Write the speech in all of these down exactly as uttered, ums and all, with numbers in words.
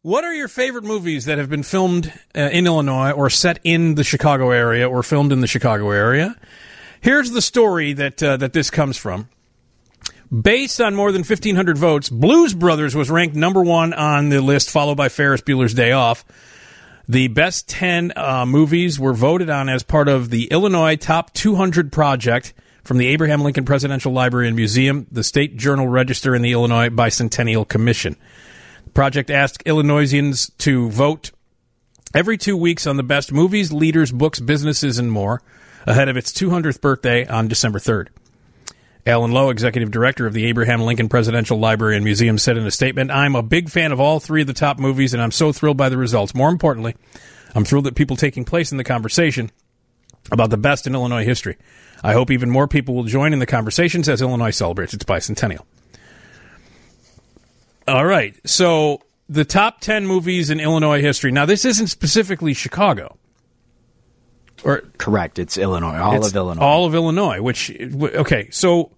What are your favorite movies that have been filmed uh, in Illinois or set in the Chicago area or filmed in the Chicago area? Here's the story that uh, that this comes from. Based on more than fifteen hundred votes, Blues Brothers was ranked number one on the list, followed by Ferris Bueller's Day Off. The best ten uh, movies were voted on as part of the Illinois Top two hundred project from the Abraham Lincoln Presidential Library and Museum, the State Journal Register, and the Illinois Bicentennial Commission. The project asked Illinoisans to vote every two weeks on the best movies, leaders, books, businesses, and more, ahead of its two hundredth birthday on December third. Alan Lowe, executive director of the Abraham Lincoln Presidential Library and Museum, said in a statement, "I'm a big fan of all three of the top movies, and I'm so thrilled by the results. More importantly, I'm thrilled that people taking place in the conversation about the best in Illinois history. I hope even more people will join in the conversations as Illinois celebrates its bicentennial." All right, so the top ten movies in Illinois history. Now, this isn't specifically Chicago. Or Correct, it's Illinois, all it's of Illinois. All of Illinois, which, okay, so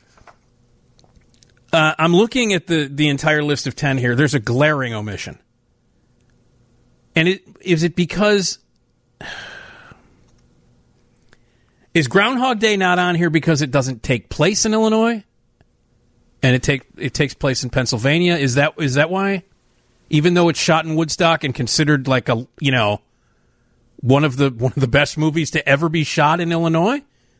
uh, I'm looking at the, the entire list of ten here. There's a glaring omission. And it is it because... Is Groundhog Day not on here because it doesn't take place in Illinois? And it take it takes place in Pennsylvania? Is that is that why? Even though it's shot in Woodstock and considered like a, you know, one of the one of the best movies to ever be shot in Illinois?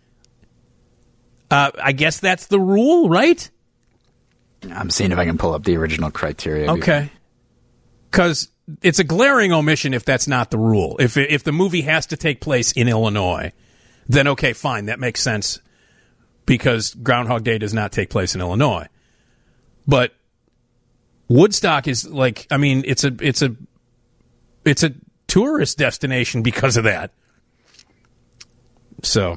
Uh, I guess that's the rule, right? I'm seeing if I can pull up the original criteria. Okay. Because it's a glaring omission if that's not the rule. If if the movie has to take place in Illinois, then okay, fine, that makes sense because Groundhog Day does not take place in Illinois. But Woodstock is like, I mean, it's a it's a it's a tourist destination because of that. So,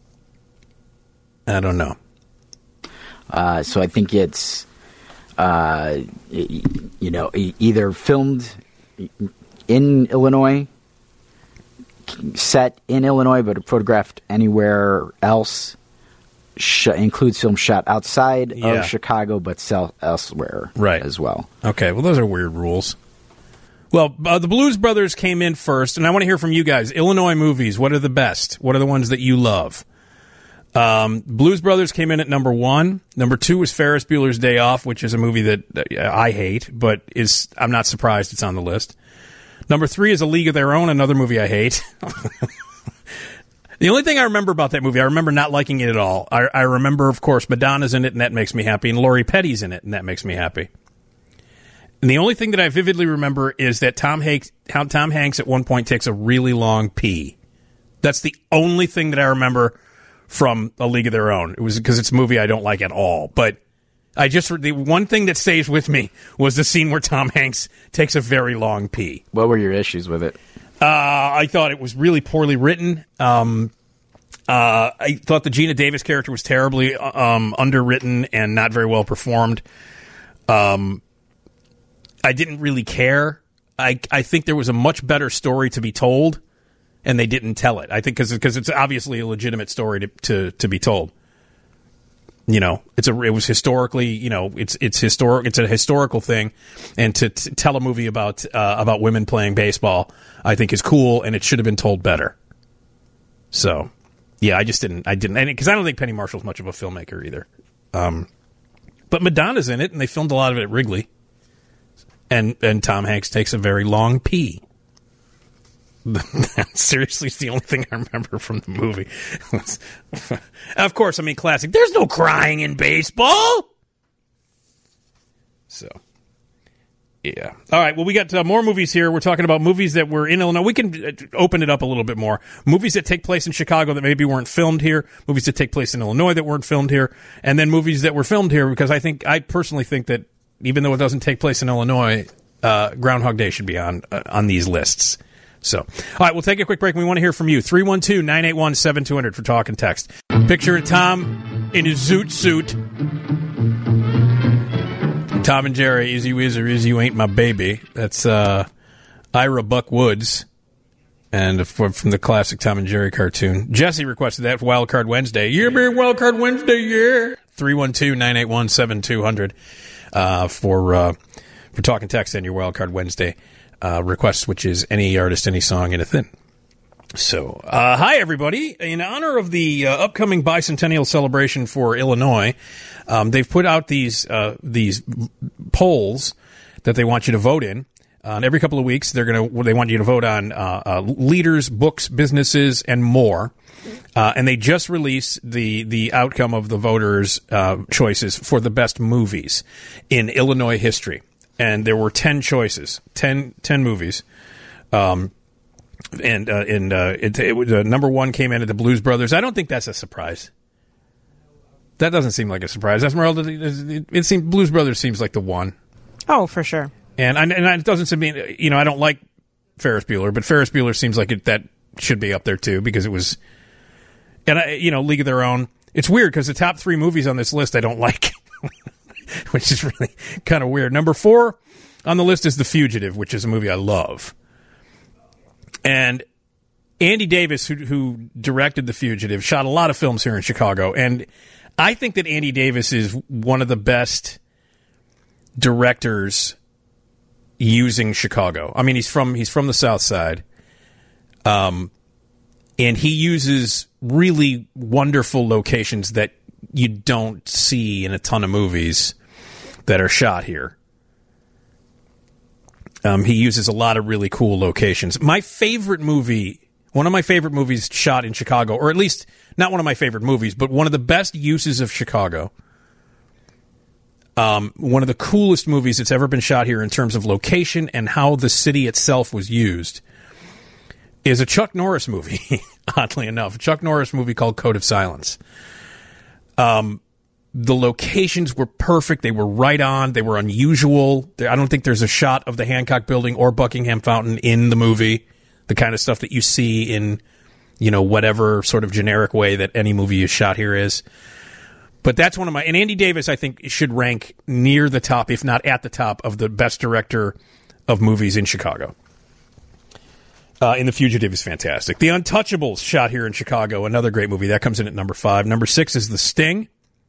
I don't know. Uh, so I think it's, uh, you know, either filmed in Illinois, set in Illinois, but photographed anywhere else, sh- includes film shot outside yeah. of Chicago, but sell elsewhere right. as well. Okay, well, those are weird rules. Well, uh, the Blues Brothers came in first, and I want to hear from you guys. Illinois movies, what are the best? What are the ones that you love? Um, Blues Brothers came in at number one. Number two was Ferris Bueller's Day Off, which is a movie that uh, I hate, but is I'm not surprised it's on the list. Number three is A League of Their Own, another movie I hate. The only thing I remember about that movie, I remember not liking it at all. I, I remember, of course, Madonna's in it, and that makes me happy, and Lori Petty's in it, and that makes me happy. And the only thing that I vividly remember is that Tom Hanks, how Tom Hanks at one point takes a really long pee. That's the only thing that I remember from A League of Their Own. It was because it's a movie I don't like at all. But I just the one thing that stays with me was the scene where Tom Hanks takes a very long pee. What were your issues with it? Uh, I thought it was really poorly written. Um, uh, I thought the Gina Davis character was terribly um, underwritten and not very well performed. Um, I didn't really care. I I think there was a much better story to be told, and they didn't tell it. I think because because it's obviously a legitimate story to, to, to be told. You know, it's a it was historically, you know, it's it's historic. It's a historical thing, and to, to tell a movie about uh, about women playing baseball, I think is cool, and it should have been told better. So, yeah, I just didn't. I didn't, because I don't think Penny Marshall's much of a filmmaker either. Um, but Madonna's in it, and they filmed a lot of it at Wrigley, and and Tom Hanks takes a very long pee. Seriously, it's the only thing I remember from the movie. Of course, I mean, classic. There's no crying in baseball. So, yeah. All right, well, we got uh, more movies here. We're talking about movies that were in Illinois. We can uh, open it up a little bit more. Movies that take place in Chicago that maybe weren't filmed here. Movies that take place in Illinois that weren't filmed here. And then movies that were filmed here, because I think, I personally think that even though it doesn't take place in Illinois, uh, Groundhog Day should be on uh, on these lists. So, all right, we'll take a quick break. We want to hear from you. three one two, nine eight one, seven two zero zero for talk and text. Picture of Tom in his zoot suit. Tom and Jerry, Easy Weezer, Easy You Ain't My Baby. That's uh, Ira Buck Woods, and from the classic Tom and Jerry cartoon. Jesse requested that for Wild Card Wednesday. Yeah, man, Wild Card Wednesday, yeah. three one two, nine eight one, seven two zero zero uh, for... Uh, for Talk and Text and your Wildcard Wednesday uh, requests, which is any artist, any song, anything. So, uh, hi, everybody. In honor of the uh, upcoming bicentennial celebration for Illinois, um, they've put out these uh, these polls that they want you to vote in. Uh, and every couple of weeks, they're gonna they want you to vote on uh, uh, leaders, books, businesses, and more. Uh, and they just released the the outcome of the voters' uh, choices for the best movies in Illinois history. And there were ten choices, ten, ten movies. Um, And uh, and uh, it, it was, uh, number one came in at the Blues Brothers. I don't think that's a surprise. That doesn't seem like a surprise. Esmeralda, it, it seems Blues Brothers seems like the one. Oh, for sure. And I, and it doesn't seem you know I don't like Ferris Bueller, but Ferris Bueller seems like it, that should be up there too because it was. And I, you know, League of Their Own. It's weird because the top three movies on this list I don't like, which is really kind of weird. Number four on the list is The Fugitive, which is a movie I love. And Andy Davis, who, who directed The Fugitive, shot a lot of films here in Chicago. And I think that Andy Davis is one of the best directors using Chicago. I mean, he's from he's from the South Side. Um, and he uses really wonderful locations that you don't see in a ton of movies that are shot here. Um, he uses a lot of really cool locations. My favorite movie, one of my favorite movies shot in Chicago, or at least not one of my favorite movies, but one of the best uses of Chicago. Um, one of the coolest movies that's ever been shot here in terms of location and how the city itself was used is a Chuck Norris movie, oddly enough. A Chuck Norris movie called Code of Silence. Um, The locations were perfect. They were right on. They were unusual. I don't think there's a shot of the Hancock Building or Buckingham Fountain in the movie. The kind of stuff that you see in, you know, whatever sort of generic way that any movie is shot here is. But that's one of my... And Andy Davis, I think, should rank near the top, if not at the top, of the best director of movies in Chicago. Uh, and The Fugitive is fantastic. The Untouchables, shot here in Chicago, another great movie. That comes in at number five. Number six is The Sting.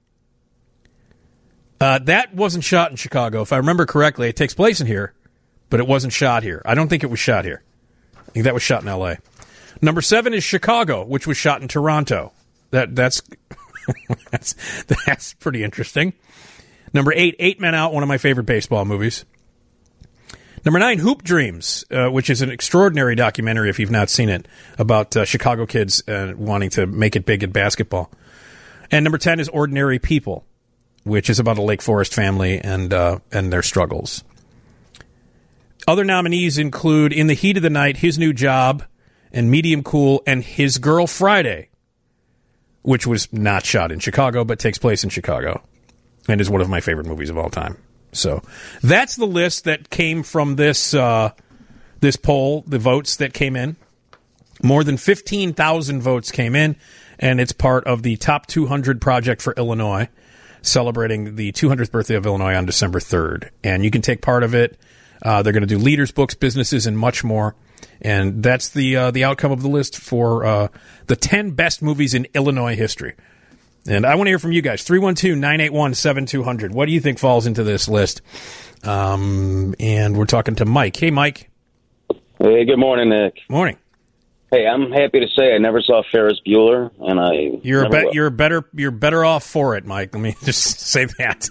Uh, that wasn't shot in Chicago. If I remember correctly, it takes place in here, but it wasn't shot here. I don't think it was shot here. I think that was shot in L A. Number seven is Chicago, which was shot in Toronto. That That's that's, that's pretty interesting. Number eight, Eight Men Out, one of my favorite baseball movies. Number nine, Hoop Dreams, uh, which is an extraordinary documentary, if you've not seen it, about uh, Chicago kids uh, wanting to make it big at basketball. And number ten is Ordinary People, which is about a Lake Forest family and uh, and their struggles. Other nominees include In the Heat of the Night, His New Job, and Medium Cool, and His Girl Friday, which was not shot in Chicago, but takes place in Chicago, and is one of my favorite movies of all time. So that's the list that came from this uh, this poll, the votes that came in. More than fifteen thousand votes came in, and it's part of the Top two hundred Project for Illinois, celebrating the two hundredth birthday of Illinois on December third. And you can take part of it. Uh, they're going to do leaders, books, businesses, and much more. And that's the uh, the outcome of the list for uh, the ten best movies in Illinois history. And I want to hear from you guys. three one two, nine eight one, seven two zero zero. What do you think falls into this list? Um, and we're talking to Mike. Hey, Mike. Hey, good morning, Nick. Morning. Hey, I'm happy to say I never saw Ferris Bueller, and I you're a never be- will. you're better you're better off for it, Mike. Let me just say that.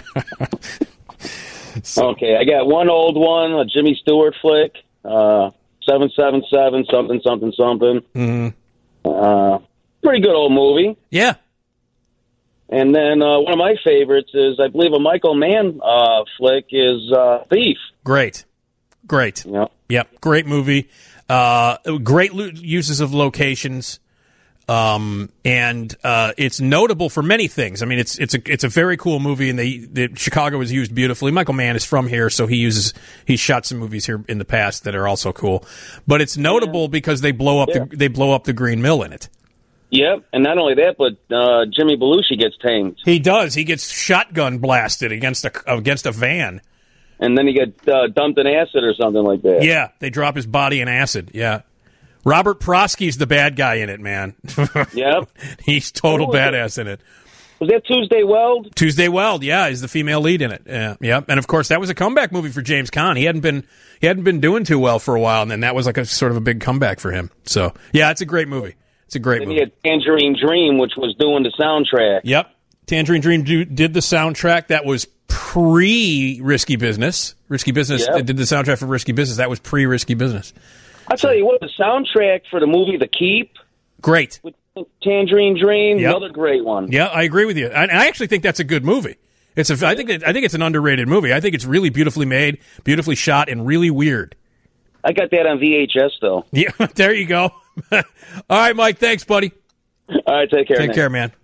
so. Okay, I got one old one, a Jimmy Stewart flick, uh, seven seven seven something something something. Mm-hmm. Uh, pretty good old movie. Yeah. And then uh, one of my favorites is, I believe, a Michael Mann uh, flick is uh, Thief. Great, great. Yep. Yep. Great movie. Uh, great lo- uses of locations. Um, and uh, it's notable for many things. I mean, it's it's a it's a very cool movie, and they the, Chicago is used beautifully. Michael Mann is from here, so he uses he's shot some movies here in the past that are also cool. But it's notable yeah. because they blow up yeah. the they blow up the Green Mill in it. Yep, and not only that, but uh, Jimmy Belushi gets tamed. He does. He gets shotgun blasted against a against a van, and then he gets uh, dumped in acid or something like that. Yeah, they drop his body in acid. Yeah, Robert Prosky's the bad guy in it, man. Yep, he's total badass in it. Was that Tuesday Weld? Tuesday Weld, yeah, is the female lead in it. Yeah, yeah, and of course that was a comeback movie for James Caan. He hadn't been he hadn't been doing too well for a while, and then that was like a sort of a big comeback for him. So yeah, it's a great movie. It's a great And movie. he had Tangerine Dream, which was doing the soundtrack. Yep, Tangerine Dream do, did the soundtrack. That was pre Risky Business. Risky Business Yep. did the soundtrack for Risky Business. That was pre Risky Business. I'll tell you what, the soundtrack for the movie The Keep Great. with Tangerine Dream, Yep. another great one. Yeah, I agree with you. I, I actually think that's a good movie. It's a. I think. It, I think it's an underrated movie. I think it's really beautifully made, beautifully shot, and really weird. I got that on V H S, though. Yeah, there you go. All right, Mike. Thanks, buddy. All right, take care. Take man. care, man.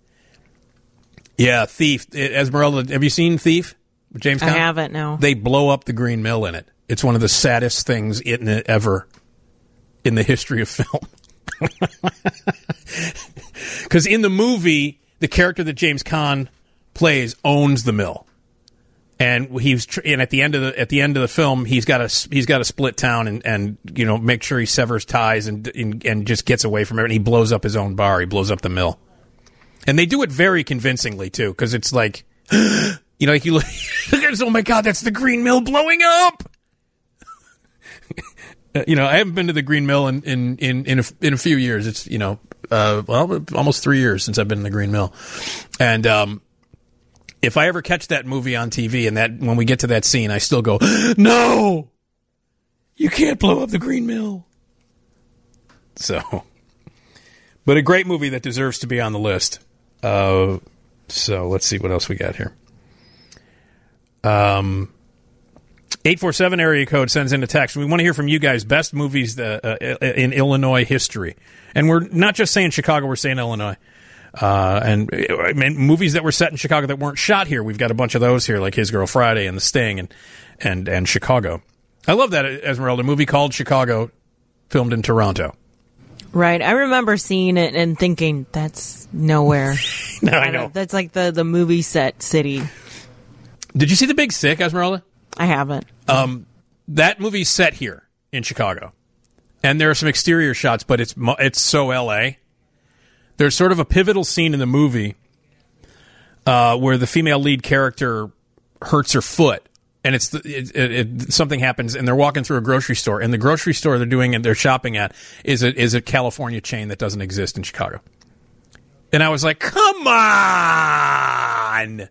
Yeah, Thief. Esmeralda, have you seen Thief? With James I Caan? haven't, no. They blow up the Green Mill in it. It's one of the saddest things in it ever in the history of film. Because in the movie, the character that James Caan plays owns the mill, and he's tr- and at the end of the at the end of the film, he's got to he's got to split town and, and you know make sure he severs ties and, and and just gets away from it. And he blows up his own bar. He blows up the mill, and they do it very convincingly too, because it's like you know like you look, oh my god, that's the Green Mill blowing up. You know, I haven't been to the Green Mill in in in in a, in a few years. It's you know, uh, well, almost three years since I've been in the Green Mill, and um, if I ever catch that movie on T V and that when we get to that scene, I still go, no, you can't blow up the Green Mill. So, but a great movie that deserves to be on the list. Uh, so let's see what else we got here. Um. eight four seven area code sends in a text. We want to hear from you guys. Best movies uh, uh, in Illinois history. And we're not just saying Chicago, we're saying Illinois. Uh, and I mean, movies that were set in Chicago that weren't shot here. We've got a bunch of those here, like His Girl Friday and The Sting and, and, and Chicago. I love that, Esmeralda, a movie called Chicago, filmed in Toronto. Right. I remember seeing it and thinking, that's nowhere. No, I know. That's like the, the movie set city. Did you see The Big Sick, Esmeralda? I haven't. Um, that movie's set here in Chicago, and there are some exterior shots, but it's mo- it's so L A. There's sort of a pivotal scene in the movie uh, where the female lead character hurts her foot, and it's the, it, it, it, something happens, and they're walking through a grocery store, and the grocery store they're doing and they're shopping at is a is a California chain that doesn't exist in Chicago. And I was like, come on.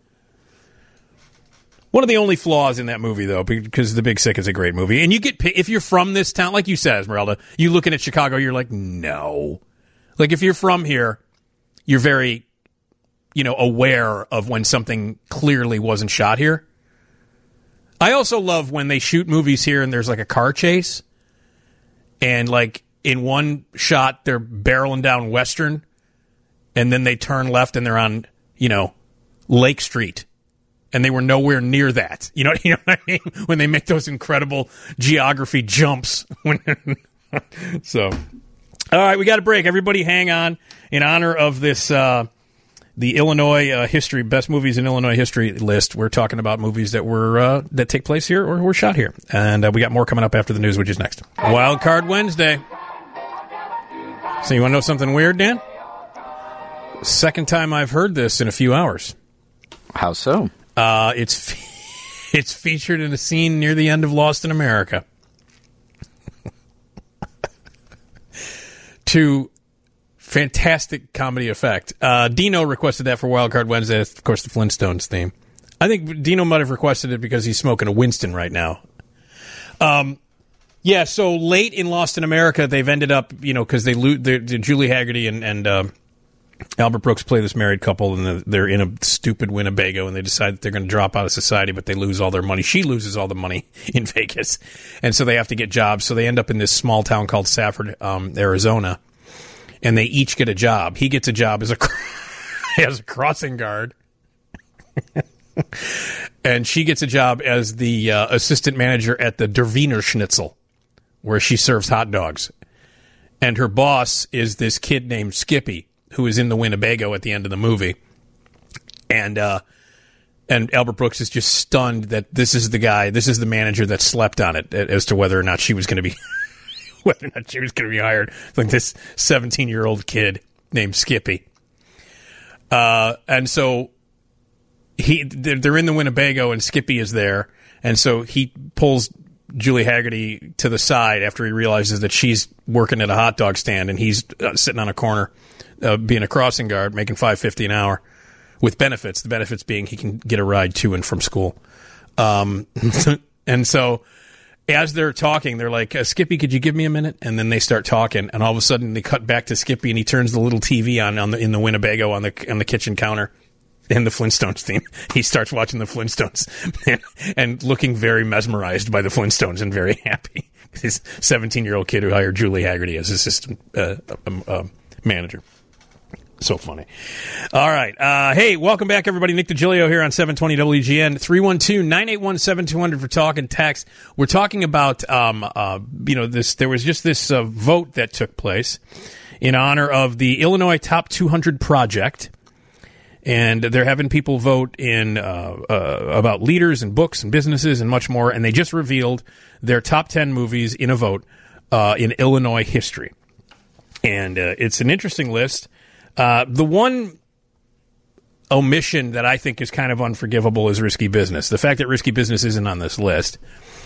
One of the only flaws in that movie, though, because The Big Sick is a great movie, and you get if you're from this town, like you said, Esmeralda, you looking at Chicago, you're like, no. Like if you're from here, you're very, you know, aware of when something clearly wasn't shot here. I also love when they shoot movies here and there's like a car chase, and like in one shot they're barreling down Western, and then they turn left and they're on, you know, Lake Street. And they were nowhere near that. You know, you know what I mean? When they make those incredible geography jumps. So, all right, we got a break. Everybody hang on in honor of this, uh, the Illinois uh, history, best movies in Illinois history list. We're talking about movies that were uh, that take place here or were shot here. And uh, we got more coming up after the news, which is next. Wild Card Wednesday. So you want to know something weird, Dan? Second time I've heard this in a few hours. How so? Uh, it's fe- it's featured in a scene near the end of Lost in America. To fantastic comedy effect. Uh, Dino requested that for Wild Card Wednesday. Of course, the Flintstones theme. I think Dino might have requested it because he's smoking a Winston right now. Um, yeah. So late in Lost in America, they've ended up, you know, because they lo- Julie Haggerty and and. Uh, Albert Brooks play this married couple, and they're in a stupid Winnebago, and they decide that they're going to drop out of society, but they lose all their money. She loses all the money in Vegas, and so they have to get jobs. So they end up in this small town called Safford, um, Arizona, and they each get a job. He gets a job as a as a crossing guard, and she gets a job as the uh, assistant manager at the Der Wiener Schnitzel, where she serves hot dogs. And her boss is this kid named Skippy, who is in the Winnebago at the end of the movie. And uh, and Albert Brooks is just stunned that this is the guy, this is the manager that slept on it as to whether or not she was going to be whether or not she was going to be hired. Like this seventeen-year-old kid named Skippy. Uh, and so he they're, they're in the Winnebago, and Skippy is there, and so he pulls Julie Haggerty to the side after he realizes that she's working at a hot dog stand, and he's uh, sitting on a corner, uh, being a crossing guard, making five fifty an hour, with benefits. The benefits being he can get a ride to and from school. Um, and so as they're talking, they're like, uh, Skippy, could you give me a minute? And then they start talking, and all of a sudden they cut back to Skippy, and he turns the little T V on, on the, in the Winnebago on the on the kitchen counter, and the Flintstones theme. He starts watching the Flintstones and, and looking very mesmerized by the Flintstones and very happy. His seventeen-year-old kid who hired Julie Haggerty as assistant uh, um, uh, manager. So funny. All right. Uh, hey, welcome back, everybody. Nick DiGilio here on seven twenty W G N. three one two, nine eight one, seven two zero zero for talk and text. We're talking about, um, uh, you know, this. There was just this uh, vote that took place in honor of the Illinois Top two hundred Project. And they're having people vote in uh, uh, about leaders and books and businesses and much more. And they just revealed their top ten movies in a vote uh, in Illinois history. And uh, it's an interesting list. Uh, the one omission that I think is kind of unforgivable is Risky Business. The fact that Risky Business isn't on this list,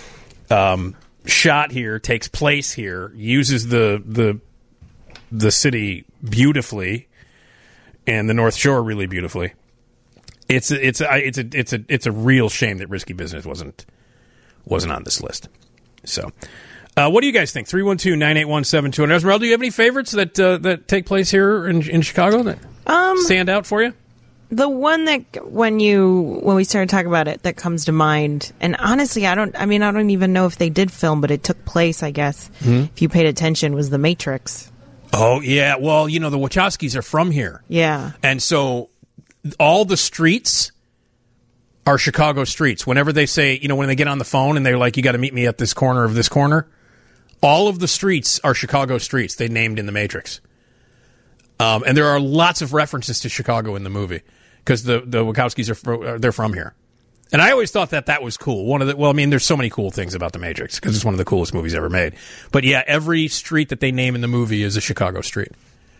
um, shot here, takes place here, uses the the the city beautifully, and the North Shore really beautifully. It's a, it's a, it's a it's a it's a real shame that Risky Business wasn't wasn't on this list. So. Uh, what do you guys think? three one two, nine eight one, seven two zero zero. Esmeralda, do you have any favorites that uh, that take place here in, in Chicago that Um, stand out for you? The one that when you when we started talking about it that comes to mind, and honestly, I don't. I mean, I don't even know if they did film, but it took place. I guess if you paid attention, was The Matrix. Oh yeah, well you know the Wachowskis are from here, Yeah, and so all the streets are Chicago streets. Whenever they say, you know, when they get on the phone and they're like, "You got to meet me at this corner of this corner," all of the streets are Chicago streets they named in The Matrix. Um, and there are lots of references to Chicago in the movie because the, the Wachowskis are fro- they're from here. And I always thought that that was cool. One of the well, I mean, there's so many cool things about The Matrix because it's one of the coolest movies ever made. But yeah, every street that they name in the movie is a Chicago street.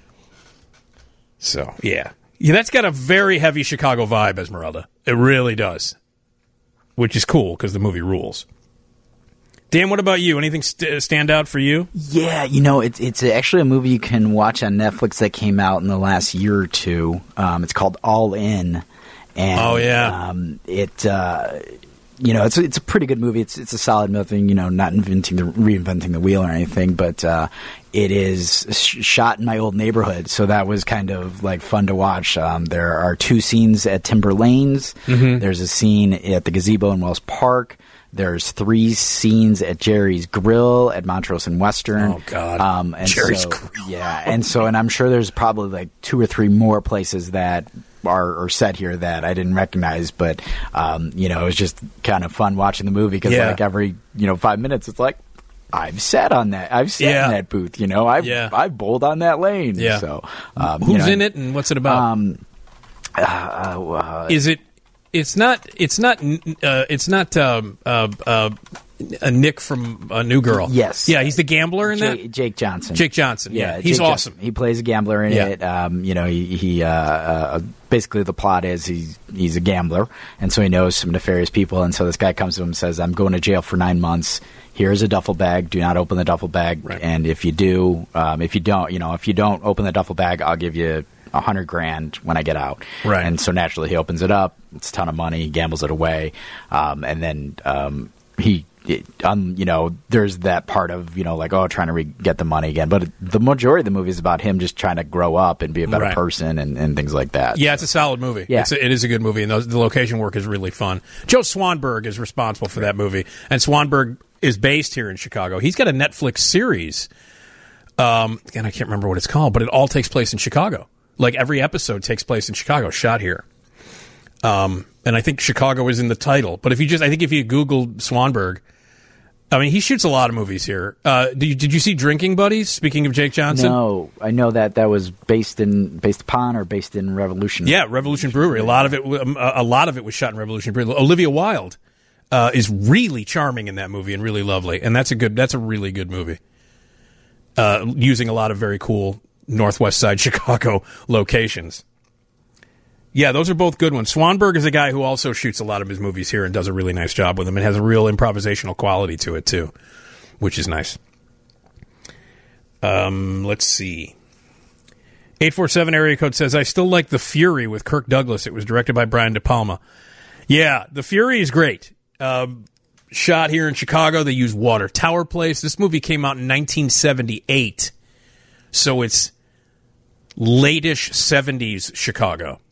So yeah, yeah, that's got a very heavy Chicago vibe, Esmeralda. It really does, which is cool because the movie rules. Dan, what about you? Anything st- stand out for you? Yeah, you know, it's it's actually a movie you can watch on Netflix that came out in the last year or two. Um, it's called All In. And, oh yeah, um, it uh, you know it's it's a pretty good movie. It's it's a solid movie. You know, not inventing the reinventing the wheel or anything, but uh, it is sh- shot in my old neighborhood, so that was kind of like fun to watch. Um, there are two scenes at Timber Lanes. Mm-hmm. There's a scene at the gazebo in Wells Park. There's three scenes at Jerry's Grill at Montrose and Western. Oh God, um, and Jerry's so, Grill. Yeah, and so and I'm sure there's probably like two or three more places that are, are set here that I didn't recognize, but um, you know, it was just kind of fun watching the movie because yeah. like every you know five minutes, it's like I've sat on that, I've sat yeah. in that booth, you know, I've yeah. I've bowled on that lane. Yeah. So um, who's you know, in it and what's it about? Um, uh, uh, Is it? It's not. It's not. Uh, it's not. Um, uh, uh, a Nick from uh, New Girl. Yes. Yeah, he's the gambler in Jake, that. Jake Johnson. Jake Johnson. Yeah, Yeah, he's Jake awesome. Johnson. He plays a gambler in Yeah. it. Um, you know, he, he uh, uh, basically the plot is he's he's a gambler, and so he knows some nefarious people, and so this guy comes to him and says, "I'm going to jail for nine months. Here's a duffel bag. Do not open the duffel bag, Right. and if you do, um, if you don't, you know, if you don't open the duffel bag, I'll give you a hundred grand when I get out." Right. And so naturally, he opens it up. It's a ton of money. He gambles it away, um, and then um, he. It, um, you know, there's that part of, you know, like, oh, trying to re- get the money again. But the majority of the movie is about him just trying to grow up and be a better Right. person and, and things like that. Yeah, it's a solid movie. Yeah. It's a, it is a good movie, and the, the location work is really fun. Joe Swanberg is responsible for that movie, and Swanberg is based here in Chicago. He's got a Netflix series, um, and I can't remember what it's called, but it all takes place in Chicago. Like, every episode takes place in Chicago, shot here. Um, and I think Chicago is in the title. But if you just, I think if you Google Swanberg, I mean, he shoots a lot of movies here. Uh, did, you, did you see Drinking Buddies? Speaking of Jake Johnson, No, I know that that was based in based upon or based in Revolution. yeah, Revolution Brewery. A lot of it, um, a lot of it was shot in Revolution Brewery. Olivia Wilde uh, is really charming in that movie and really lovely, and that's a good, that's a really good movie. Uh, using a lot of very cool Northwest Side Chicago locations. Yeah, those are both good ones. Swanberg is a guy who also shoots a lot of his movies here and does a really nice job with them and has a real improvisational quality to it, too, which is nice. Um, let's see. eight four seven area code says, I still like The Fury with Kirk Douglas. It was directed by Brian De Palma. Yeah, The Fury is great. Um, shot here in Chicago. They use Water Tower Place. This movie came out in nineteen seventy-eight, so it's late-ish seventies Chicago.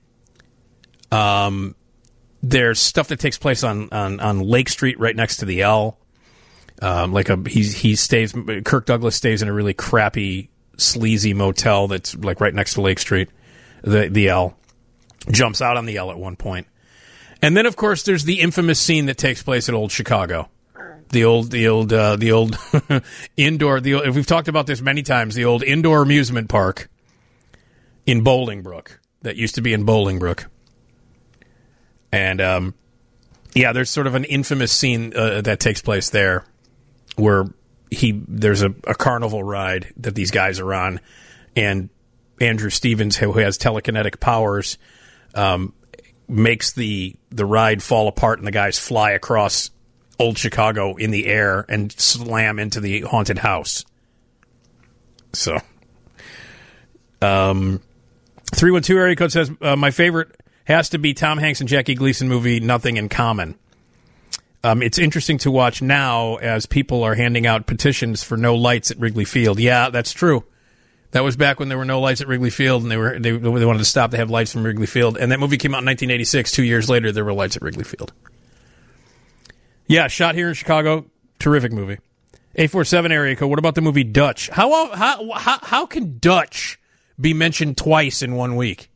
Um, there's stuff that takes place on, on, on Lake Street right next to the L. Um, like a he he stays. Kirk Douglas stays in a really crappy, sleazy motel that's like right next to Lake Street. The the L jumps out on the L at one point, and then of course there's the infamous scene that takes place at Old Chicago, the old the old uh, the old indoor. The we've talked about this many times. The old indoor amusement park in Bolingbrook that used to be in Bolingbrook, and um, yeah, there's sort of an infamous scene uh, that takes place there. Where he there's a, a carnival ride that these guys are on, and Andrew Stevens, who has telekinetic powers, um, makes the the ride fall apart, and the guys fly across Old Chicago in the air and slam into the haunted house. So, um, three one two area code says uh, my favorite has to be Tom Hanks and Jackie Gleason movie Nothing in Common. Um, it's interesting to watch now as people are handing out petitions for no lights at Wrigley Field. Yeah, that's true. That was back when there were no lights at Wrigley Field, and they were they, they wanted to stop to have lights from Wrigley Field. And that movie came out in nineteen eighty-six. Two years later, there were lights at Wrigley Field. Yeah, shot here in Chicago. Terrific movie. eight four seven area code. What about the movie Dutch? How how how, how can Dutch be mentioned twice in one week?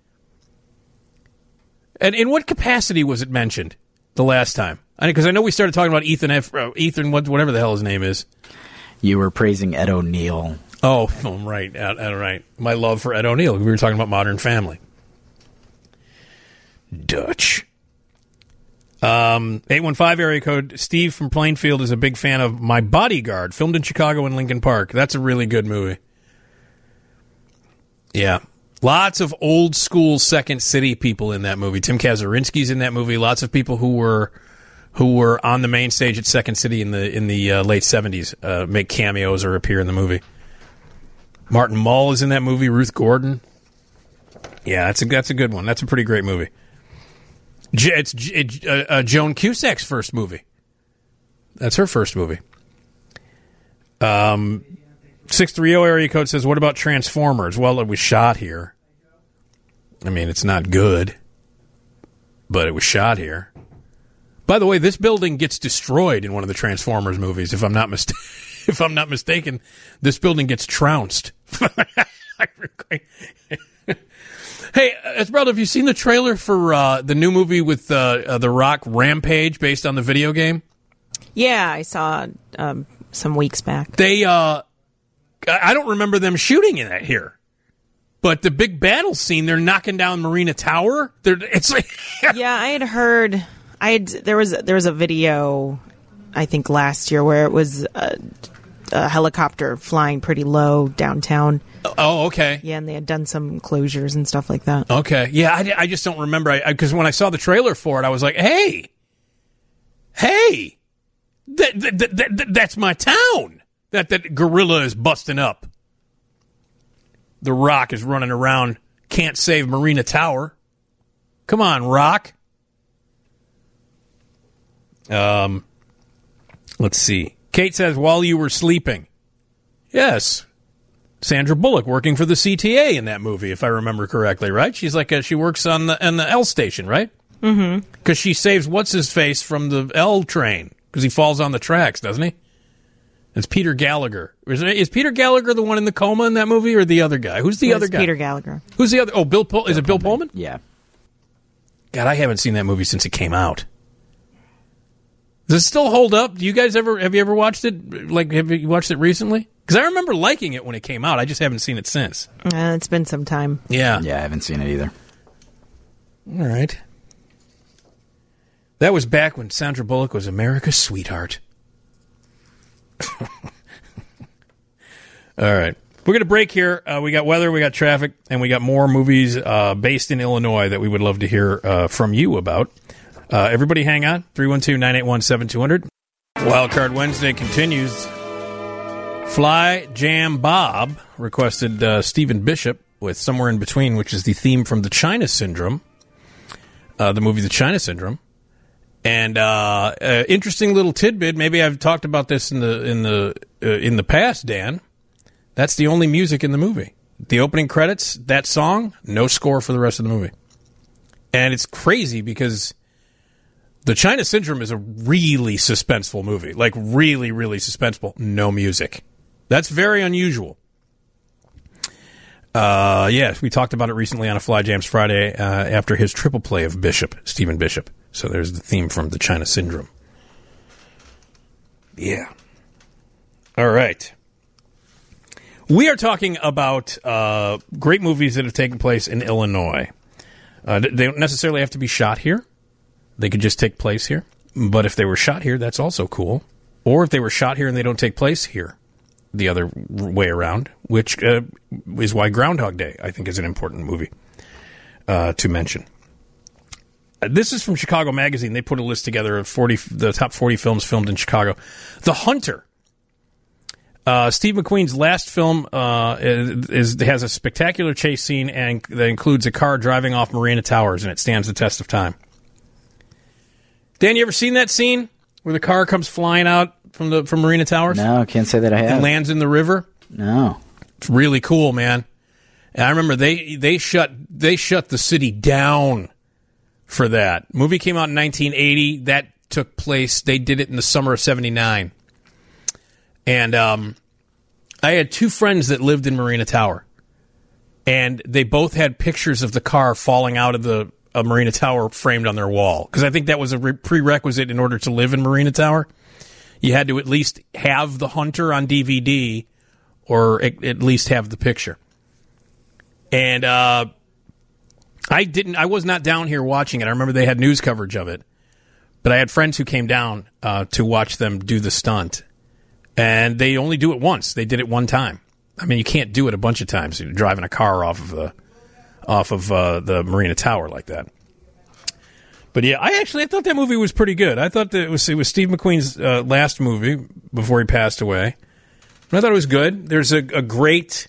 And in what capacity was it mentioned the last time? Because I, I know we started talking about Ethan F, uh, Ethan, whatever the hell his name is. You were praising Ed O'Neill. Oh, oh right, uh, uh, right. My love for Ed O'Neill. We were talking about Modern Family. Dutch. Um, eight one five area code. Steve from Plainfield is a big fan of My Bodyguard, filmed in Chicago and Lincoln Park. That's a really good movie. Yeah. Lots of old school Second City people in that movie. Tim Kazurinsky's in that movie. Lots of people who were who were on the main stage at Second City in the in the uh, late seventies uh, make cameos or appear in the movie. Martin Mull is in that movie. Ruth Gordon. Yeah, that's a that's a good one. That's a pretty great movie. J- it's it, uh, uh, Joan Cusack's first movie. That's her first movie. Um, six three zero area code says, what about Transformers? Well, it was shot here. I mean, it's not good, but it was shot here. By the way, this building gets destroyed in one of the Transformers movies. If I'm not mis- if I'm not mistaken, this building gets trounced. Hey, Esmeralda, have you seen the trailer for uh, the new movie with uh, uh, The Rock, Rampage, based on the video game? Yeah, I saw um, some weeks back. They, uh, I don't remember them shooting in that here. But the big battle scene, they're knocking down Marina Tower. They're, it's like, yeah, I had heard. I had, there was there was a video, I think last year, where it was a, a helicopter flying pretty low downtown. Oh, okay. Yeah, and they had done some closures and stuff like that. Okay. Yeah, I, I just don't remember. Because when I saw the trailer for it, I was like, hey, hey, that, that, that, that, that's my town. That, that gorilla is busting up. The Rock is running around, can't save Marina Tower. Come on, Rock. Um, let's see. Kate says, while you were sleeping. Yes. Sandra Bullock working for the C T A in that movie, if I remember correctly, right? She's like a, she works on the on the L station, right? Mm-hmm. Because she saves what's his face from the L train because he falls on the tracks, doesn't he? It's Peter Gallagher. Is, is Peter Gallagher the one in the coma in that movie, or the other guy? Who's the It other was guy? Peter Gallagher. Who's the other? Oh, Bill. Pul- is it Bill Pullman? Yeah. God, I haven't seen that movie since it came out. Does it still hold up? Do you guys ever have you ever watched it? Like, have you watched it recently? Because I remember liking it when it came out. I just haven't seen it since. Uh, it's been some time. Yeah. Yeah, I haven't seen it either. All right. That was back when Sandra Bullock was America's sweetheart. All right. We're going to break here. Uh, we got weather, we got traffic, and we got more movies uh, based in Illinois that we would love to hear uh, from you about. Uh, everybody hang on. three one two, nine eight one, seven two zero zero. Wildcard Wednesday continues. Fly Jam Bob requested uh, Stephen Bishop with Somewhere in Between, which is the theme from The China Syndrome, uh, the movie The China Syndrome. And uh, uh, interesting little tidbit. Maybe I've talked about this in the in the uh, in the past, Dan. That's the only music in the movie. The opening credits, that song, no score for the rest of the movie. And it's crazy because The China Syndrome is a really suspenseful movie. Like, really, really suspenseful. No music. That's very unusual. Uh, yeah, we talked about it recently on a Fly Jams Friday uh, after his triple play of Bishop, Stephen Bishop. So there's the theme from The China Syndrome. Yeah. All right. We are talking about uh, great movies that have taken place in Illinois. Uh, they don't necessarily have to be shot here. They could just take place here. But if they were shot here, that's also cool. Or if they were shot here and they don't take place here, the other way around, which uh, is why Groundhog Day, I think, is an important movie uh, to mention. Uh, this is from Chicago Magazine. They put a list together of forty, the top forty films filmed in Chicago. The Hunter. Uh, Steve McQueen's last film uh, is, has a spectacular chase scene and that includes a car driving off Marina Towers, and it stands the test of time. Dan, you ever seen that scene where the car comes flying out from the from Marina Towers? No, I can't say that I have. And lands in the river? No. It's really cool, man. And I remember they they shut they shut the city down for that. Movie came out in nineteen eighty. That took place. They did it in the summer of seventy-nine. And um, I had two friends that lived in Marina Tower, and they both had pictures of the car falling out of the a Marina Tower framed on their wall, because I think that was a re- prerequisite in order to live in Marina Tower. You had to at least have The Hunter on D V D, or at, at least have the picture. And uh, I didn't. I was not down here watching it. I remember they had news coverage of it, but I had friends who came down uh, to watch them do the stunt. And they only do it once. They did it one time. I mean, you can't do it a bunch of times. You're driving a car off of the off of uh, the Marina Tower like that. But yeah, I actually I thought that movie was pretty good. I thought that it was it was Steve McQueen's uh, last movie before he passed away. And I thought it was good. There's a, a great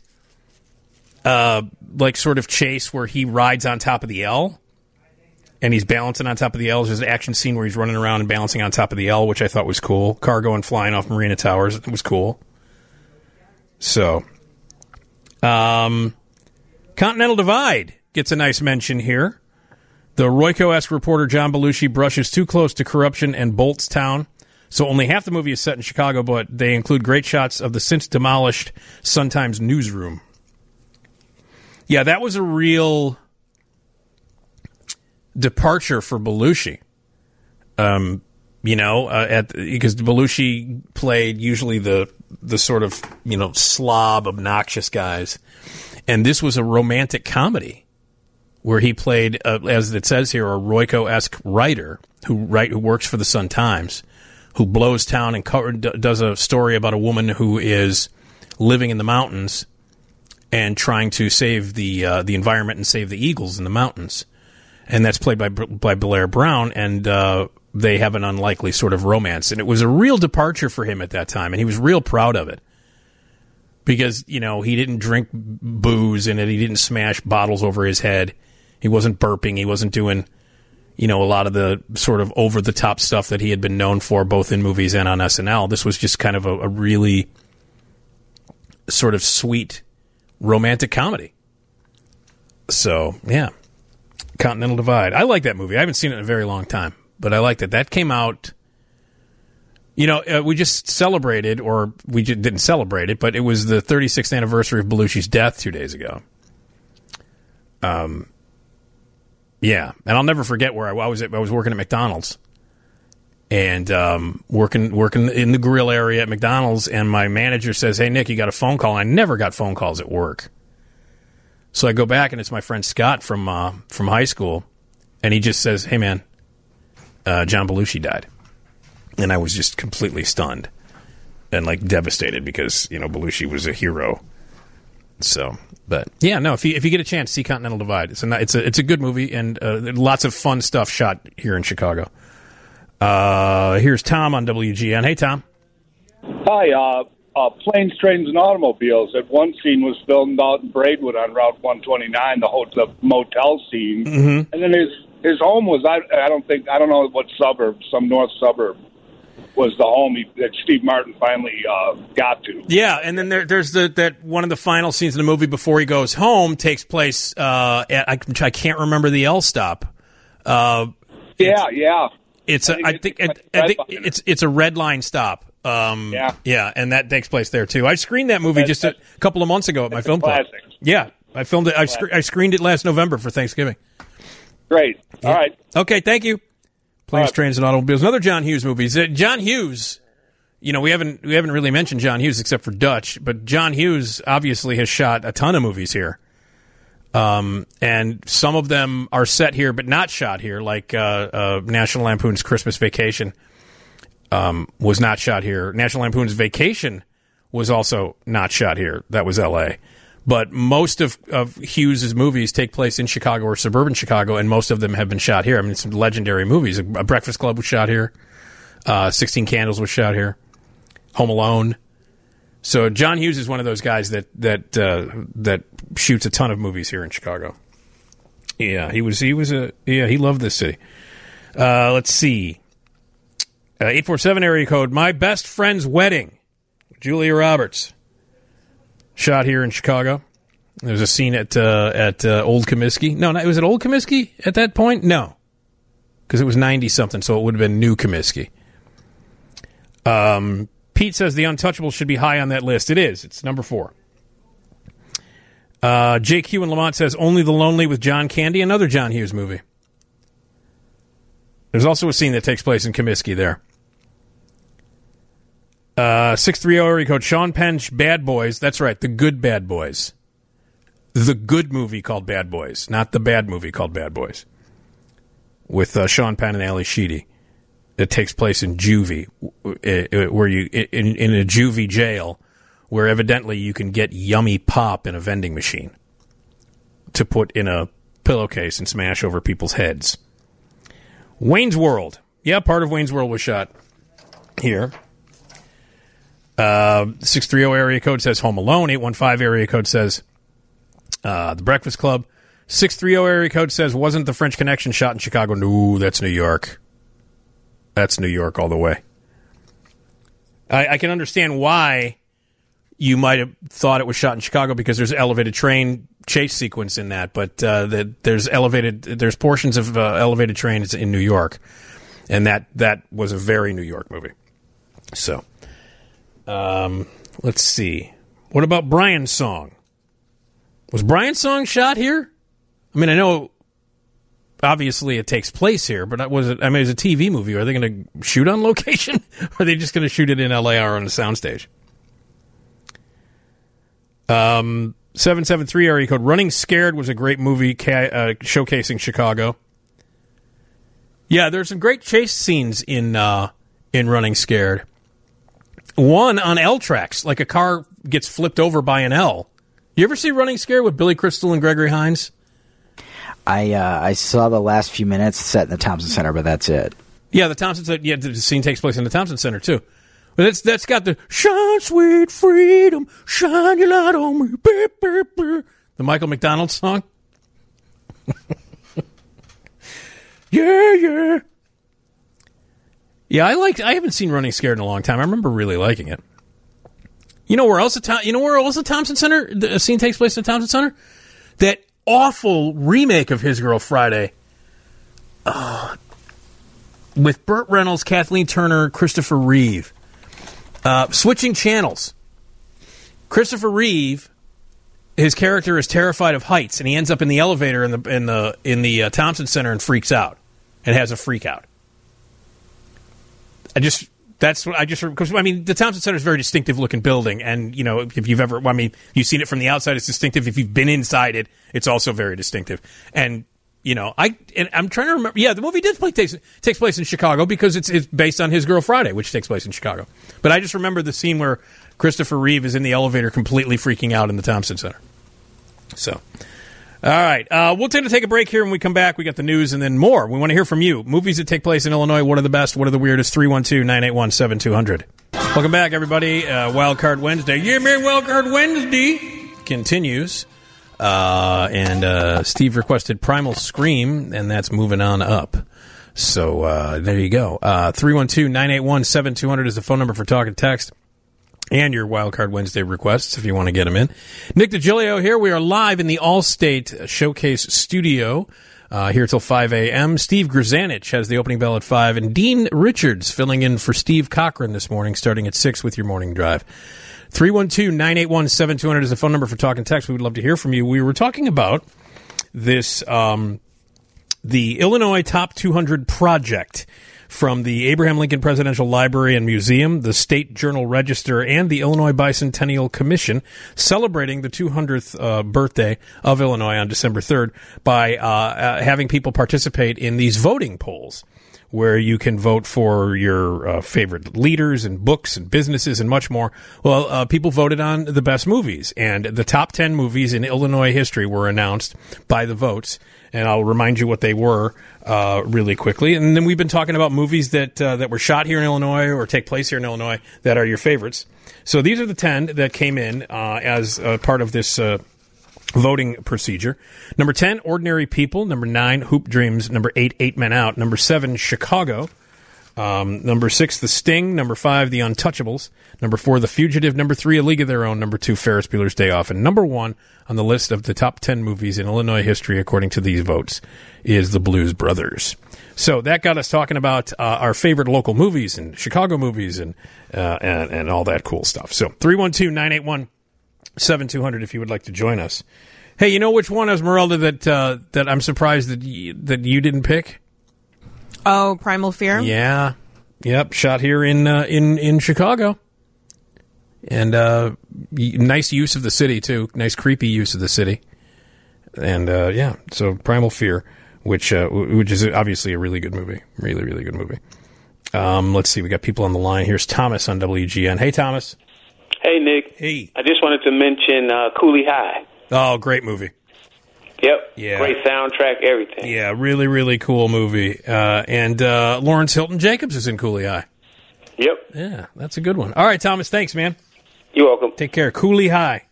uh, like sort of chase where he rides on top of the L. And he's balancing on top of the L. There's an action scene where he's running around and balancing on top of the L, which I thought was cool. Car going flying off Marina Towers. It was cool. So, um, Continental Divide gets a nice mention here. The Royko-esque reporter John Belushi brushes too close to corruption and bolts town. So only half the movie is set in Chicago, but they include great shots of the since-demolished Sun-Times newsroom. Yeah, that was a real departure for Belushi. Um, you know, uh, at because Belushi played usually the the sort of, you know, slob, obnoxious guys, and this was a romantic comedy where he played, uh, as it says here, a Royko-esque writer who write who works for the Sun-Times, who blows town and co- does a story about a woman who is living in the mountains and trying to save the uh, the environment and save the eagles in the mountains. And that's played by by Blair Brown, and uh, they have an unlikely sort of romance. And it was a real departure for him at that time, and he was real proud of it. Because, you know, he didn't drink booze in it. He didn't smash bottles over his head. He wasn't burping. He wasn't doing, you know, a lot of the sort of over-the-top stuff that he had been known for, both in movies and on S N L. This was just kind of a, a really sort of sweet romantic comedy. So, yeah. Continental Divide. I like that movie. I haven't seen it in a very long time, but I liked it. That came out, you know, uh, we just celebrated, or we just didn't celebrate it, but it was the thirty-sixth anniversary of Belushi's death two days ago. Um, yeah, and I'll never forget where I, I was. At, I was working at McDonald's, and um, working working in the grill area at McDonald's, and my manager says, "Hey, Nick, you got a phone call." And I never got phone calls at work. So I go back, and it's my friend Scott from uh, from high school, and he just says, "Hey, man, uh, John Belushi died." And I was just completely stunned and, like, devastated because, you know, Belushi was a hero So, but yeah, no. If you if you get a chance, see Continental Divide. It's a it's a it's a good movie and uh, lots of fun stuff shot here in Chicago. Uh, here's Tom on W G N. Hey, Tom. Hi. Uh, uh, Planes, Trains, and Automobiles. That one scene was filmed out in Braidwood on Route one twenty-nine, the whole the motel scene, mm-hmm. and then his his home was I I don't think I don't know what suburb, some north suburb. Was the home he, that Steve Martin finally uh, got to. Yeah, and then there, there's the that one of the final scenes in the movie before he goes home takes place uh, at I, I can't remember the L stop. Uh, yeah, yeah. It's a, I think, I think, I think it's it's a red line stop. Um, yeah, yeah, and that takes place there too. I screened that movie that's, just a couple of months ago at my film club. Yeah, I filmed it. I, sc- I screened it last November for Thanksgiving. Great. All yeah. right. Okay. Thank you. Planes, right. Trains, and Automobiles. Another John Hughes movie. Uh, John Hughes. You know, we haven't we haven't really mentioned John Hughes except for Dutch, but John Hughes obviously has shot a ton of movies here. Um, and some of them are set here but not shot here, like uh, uh, National Lampoon's Christmas Vacation um, was not shot here. National Lampoon's Vacation was also not shot here. That was L A. But most of, of Hughes' movies take place in Chicago or suburban Chicago, and most of them have been shot here. I mean, some legendary movies. A Breakfast Club was shot here. Uh, sixteen Candles was shot here. Home Alone. So John Hughes is one of those guys that that uh, that shoots a ton of movies here in Chicago. Yeah, he was he was a yeah he loved this city. Uh, let's see, uh, eight four seven area code. My best friend's wedding. Julia Roberts shot here in Chicago. There was a scene at uh, at uh, Old Comiskey. No, no, was it Old Comiskey at that point? No, because it was ninety something, so it would have been New Comiskey. Um. Pete says The Untouchables should be high on that list. It is. It's number four. Uh, J Q in Lamont says Only the Lonely with John Candy, another John Hughes movie. There's also a scene that takes place in Comiskey there. Uh, six three zero area code Sean Penn's Bad Boys. That's right, the good Bad Boys. The good movie called Bad Boys, not the bad movie called Bad Boys. With uh, Sean Penn and Ali Sheedy. It takes place in juvie, where you in, in a juvie jail, where evidently you can get yummy pop in a vending machine to put in a pillowcase and smash over people's heads. Wayne's World, yeah, part of Wayne's World was shot here. Uh, six three zero area code says Home Alone. eight one five area code says uh, The Breakfast Club. six three zero area code says Wasn't the French Connection shot in Chicago? No, that's New York. That's New York all the way. I, I can understand why you might have thought it was shot in Chicago because there's an elevated train chase sequence in that, but uh, the, there's elevated there's portions of uh, elevated trains in New York, and that that was a very New York movie. So, um, let's see. What about Brian's Song? Was Brian's Song shot here? I mean, I know. Obviously, it takes place here, but was it? I mean, it's a T V movie. Are they going to shoot on location? Or are they just going to shoot it in L A or on a soundstage? Um, seven seven three area code. Running Scared was a great movie ca- uh, showcasing Chicago. Yeah, there's some great chase scenes in uh, in Running Scared. One on L tracks, like a car gets flipped over by an L. You ever see Running Scared with Billy Crystal and Gregory Hines? I uh, I saw the last few minutes set in the Thompson Center, but that's it. Yeah, the Thompson Center. Yeah, the scene takes place in the Thompson Center too. But that's that's got the "Shine, Sweet Freedom, Shine Your Light on Me," beep, beep, beep. The Michael McDonald song. yeah, yeah, yeah. I like. I haven't seen Running Scared in a long time. I remember really liking it. You know where else? The you know where else the Thompson Center? The scene takes place in the Thompson Center. That awful remake of His Girl Friday uh, with Burt Reynolds, Kathleen Turner, Christopher Reeve. Uh, switching channels. Christopher Reeve, his character is terrified of heights, and he ends up in the elevator in the in the in the uh, Thompson Center and freaks out, and has a freak out. I just that's what I just because I mean the Thompson Center is a very distinctive looking building, and you know if you've ever I mean you've seen it from the outside, it's distinctive. If you've been inside it, it's also very distinctive. And You know, I and I'm trying to remember. Yeah, the movie did play takes takes place in Chicago because it's it's based on His Girl Friday, which takes place in Chicago. But I just remember the scene where Christopher Reeve is in the elevator, completely freaking out in the Thompson Center. So, all right, uh, we'll tend to take a break here. When we come back, we got the news and then more. We want to hear from you. Movies that take place in Illinois. What are the best? What are the weirdest? three one two, nine eight one, seven two zero zero. Welcome back, everybody. Uh, Wild Card Wednesday. Yeah, man, Wild Card Wednesday continues. Uh, and uh, Steve requested Primal Scream, and that's moving on up. So uh, there you go. Uh, three one two, nine eight one, seven two zero zero is the phone number for talk and text. And your Wildcard Wednesday requests if you want to get them in. Nick DiGilio here. We are live in the Allstate Showcase Studio uh, here till five a.m. Steve Grzanich has the opening bell at five. And Dean Richards filling in for Steve Cochran this morning starting at six with your morning drive. three one two, nine eight one, seven two zero zero is the phone number for talk and text. We would love to hear from you. We were talking about this, um, the Illinois Top two hundred project from the Abraham Lincoln Presidential Library and Museum, the State Journal Register, and the Illinois Bicentennial Commission, celebrating the two hundredth uh, birthday of Illinois on December third by uh, uh, having people participate in these voting polls, where you can vote for your uh, favorite leaders and books and businesses and much more. Well, uh, people voted on the best movies, and the top ten movies in Illinois history were announced by the votes. And I'll remind you what they were uh, really quickly. And then we've been talking about movies that uh, that were shot here in Illinois or take place here in Illinois that are your favorites. So these are the ten that came in uh, as uh, part of this uh, voting procedure. Number ten, Ordinary People. Number nine, Hoop Dreams. Number eight, Eight Men Out. Number seven, Chicago. Um, number six, The Sting. Number five, The Untouchables. Number four, The Fugitive. Number three, A League of Their Own. Number two, Ferris Bueller's Day Off. And number one on the list of the top ten movies in Illinois history, according to these votes, is The Blues Brothers. So that got us talking about uh, our favorite local movies and Chicago movies and, uh, and and all that cool stuff. So three one two, nine eight one, seven two zero zero if you would like to join us. Hey, you know which one, Esmeralda, that uh, that I'm surprised that you, that you didn't pick? Oh, Primal Fear? Yeah. Yep, shot here in uh, in in Chicago. And uh, nice use of the city, too. Nice creepy use of the city. And, uh, yeah, so Primal Fear, which uh, which is obviously a really good movie. Really, really good movie. Um, let's see, we got people on the line. Here's Thomas on W G N. Hey, Thomas. Hey, Nick. Hey. I just wanted to mention uh, Cooley High. Oh, great movie. Yep. Yeah. Great soundtrack, everything. Yeah, really, really cool movie. Uh, and uh, Lawrence Hilton Jacobs is in Cooley High. Yep. Yeah, that's a good one. All right, Thomas, thanks, man. You're welcome. Take care. Cooley High.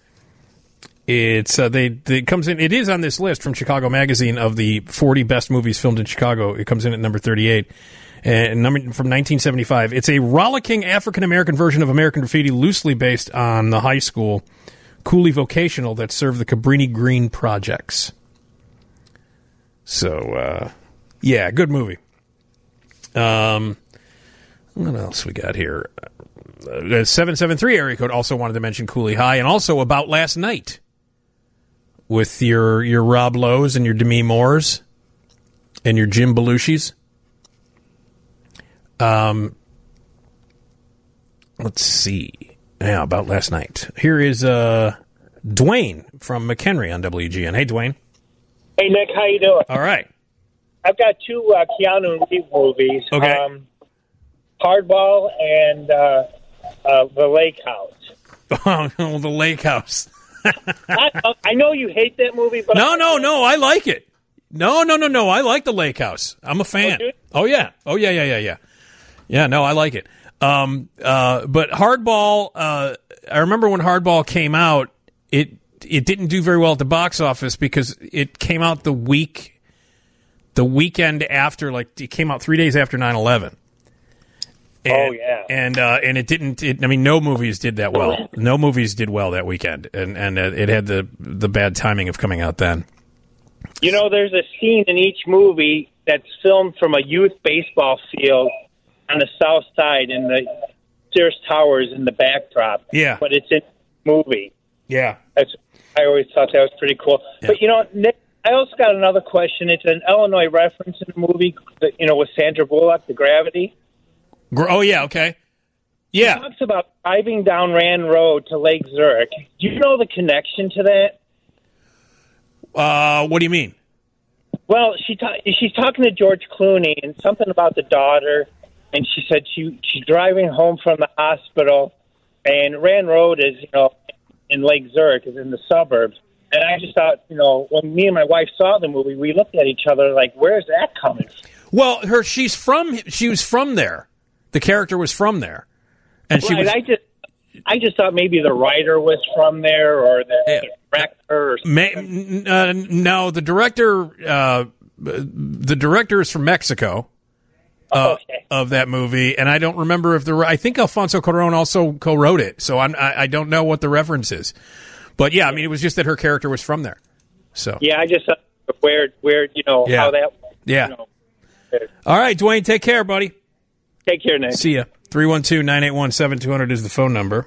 It's uh, they, they it comes in. It is on this list from Chicago Magazine of the forty best movies filmed in Chicago. It comes in at number thirty-eight, and number from nineteen seventy-five. It's a rollicking African American version of American Graffiti, loosely based on the high school Cooley Vocational that served the Cabrini Green projects. So, uh, yeah, good movie. Um, what else we got here? Uh, seven seven three area code also wanted to mention Cooley High, and also About Last Night with your your Rob Lowe's and your Demi Moores and your Jim Belushis. Um, let's see. Yeah, About Last Night. Here is uh, Dwayne from McHenry on W G N. Hey, Dwayne. Hey, Nick. How you doing? All right. I've got two uh, Keanu Reeves movies. Okay. Um, Hardball and uh, uh, The Lake House. Oh, no, The Lake House. I, I know you hate that movie, but No, I, no, no. I like it. No, no, no, no. I like The Lake House. I'm a fan. Oh, dude? Oh, yeah. Oh, yeah, yeah, yeah, yeah. Yeah, no, I like it. Um, uh, but Hardball, uh, I remember when Hardball came out, it it didn't do very well at the box office because it came out the week, the weekend after, like, it came out three days after nine eleven. And, oh yeah, and uh, and it didn't. It, I mean, no movies did that well. No movies did well that weekend, and and uh, it had the the bad timing of coming out then. You know, there's a scene in each movie that's filmed from a youth baseball field on the south side, in the Sears Towers in the backdrop. Yeah, but it's in the movie. Yeah, that's, I always thought that was pretty cool. Yeah. But you know, Nick, I also got another question. It's an Illinois reference in the movie, that, you know, with Sandra Bullock, The Gravity. Oh, yeah, okay. Yeah. It talks about driving down Rand Road to Lake Zurich. Do you know the connection to that? Uh, what do you mean? Well, she ta- she's talking to George Clooney and something about the daughter, and she said she she's driving home from the hospital, and Rand Road is, you know, in Lake Zurich, is in the suburbs. And I just thought, you know, when me and my wife saw the movie, we looked at each other like, where's that coming from? Well, her she's from she was from there. The character was from there, and she right, was. I just I just thought maybe the writer was from there or the Yeah. director or May, something. n- uh, no, the director. Uh, the director is from Mexico. Uh, Okay. Of that movie, and I don't remember if the. I think Alfonso Cuarón also co-wrote it, so I'm, I I don't know what the reference is, but yeah, I mean it was just that her character was from there. So Yeah, I just thought where where you know Yeah. how that. Yeah. You know, all right, Dwayne, take care, buddy. take care, Nick. See ya. three one two, nine eight one, seven two zero zero is the phone number.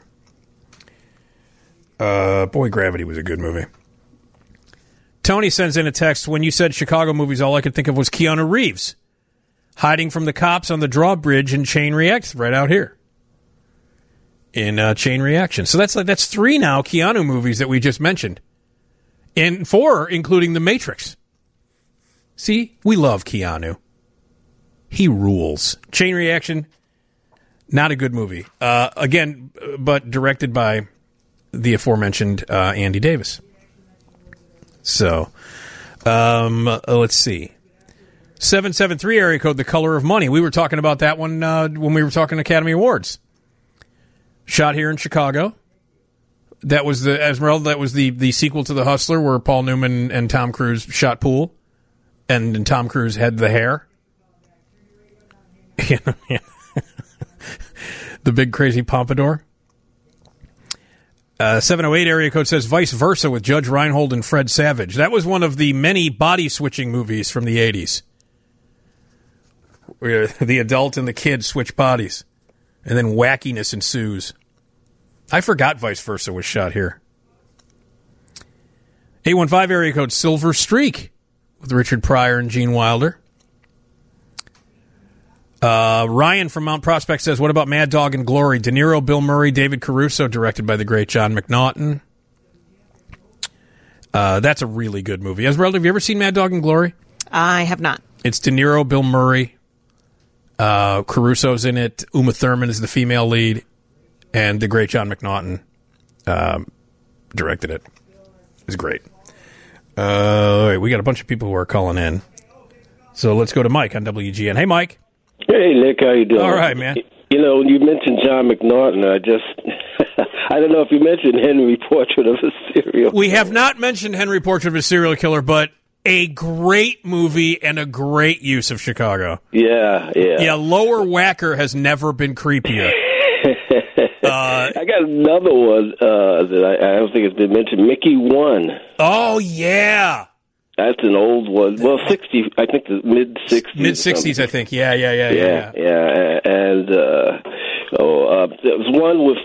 Uh, boy, Gravity was a good movie. Tony sends in a text. When you said Chicago movies, all I could think of was Keanu Reeves hiding from the cops on the drawbridge in Chain Reaction, right out here in uh, Chain Reaction. So that's like that's three now Keanu movies that we just mentioned, and four including The Matrix. See, we love Keanu. He rules. Chain Reaction, not a good movie. Uh, again, but directed by the aforementioned uh, Andy Davis. So, um, uh, let's see. seven seven three area code, The Color of Money. We were talking about that one uh, when we were talking Academy Awards. Shot here in Chicago. That was the Esmeralda. That was the, the sequel to The Hustler, where Paul Newman and Tom Cruise shot pool, and, and Tom Cruise had the hair. The big crazy pompadour. Uh, seven oh eight area code says Vice Versa with Judge Reinhold and Fred Savage. That was one of the many body switching movies from the eighties, where the adult and the kid switch bodies, and then wackiness ensues. I forgot Vice Versa was shot here. eight one five area code Silver Streak with Richard Pryor and Gene Wilder. Uh, Ryan from Mount Prospect says, what about Mad Dog and Glory? De Niro, Bill Murray, David Caruso, directed by the great John McNaughton. Uh, that's a really good movie. Esmeralda, have you ever seen Mad Dog and Glory? I have not. It's De Niro, Bill Murray, uh, Caruso's in it, Uma Thurman is the female lead, and the great John McNaughton um, directed it. It's great. Uh, all right, we got a bunch of people who are calling in. So let's go to Mike on W G N. Hey, Mike. Hey, Nick, how you doing? All right, man. You know, when you mentioned John McNaughton, I just, I don't know if you mentioned Henry, Portrait of a Serial We have not mentioned Henry, Portrait of a Serial Killer, but a great movie and a great use of Chicago. Yeah, yeah. Yeah, Lower Wacker has never been creepier. uh, I got another one uh, that I, I don't think it's been mentioned, Mickey One. Oh, yeah. That's an old one. Well, sixty, I think the mid-sixties. Mid-sixties, I think. Yeah, yeah, yeah, yeah. Yeah, yeah. yeah. And uh, oh, uh, there was one with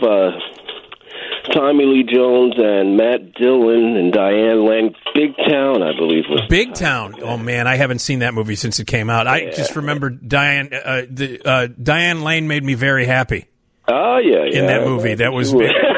uh, Tommy Lee Jones and Matt Dillon and Diane Lane. Big Town, I believe. Was Big Town. Oh, man, I haven't seen that movie since it came out. I Yeah. just remember Diane uh, the, uh, Diane Lane made me very happy Oh, yeah, yeah. in that movie. That was...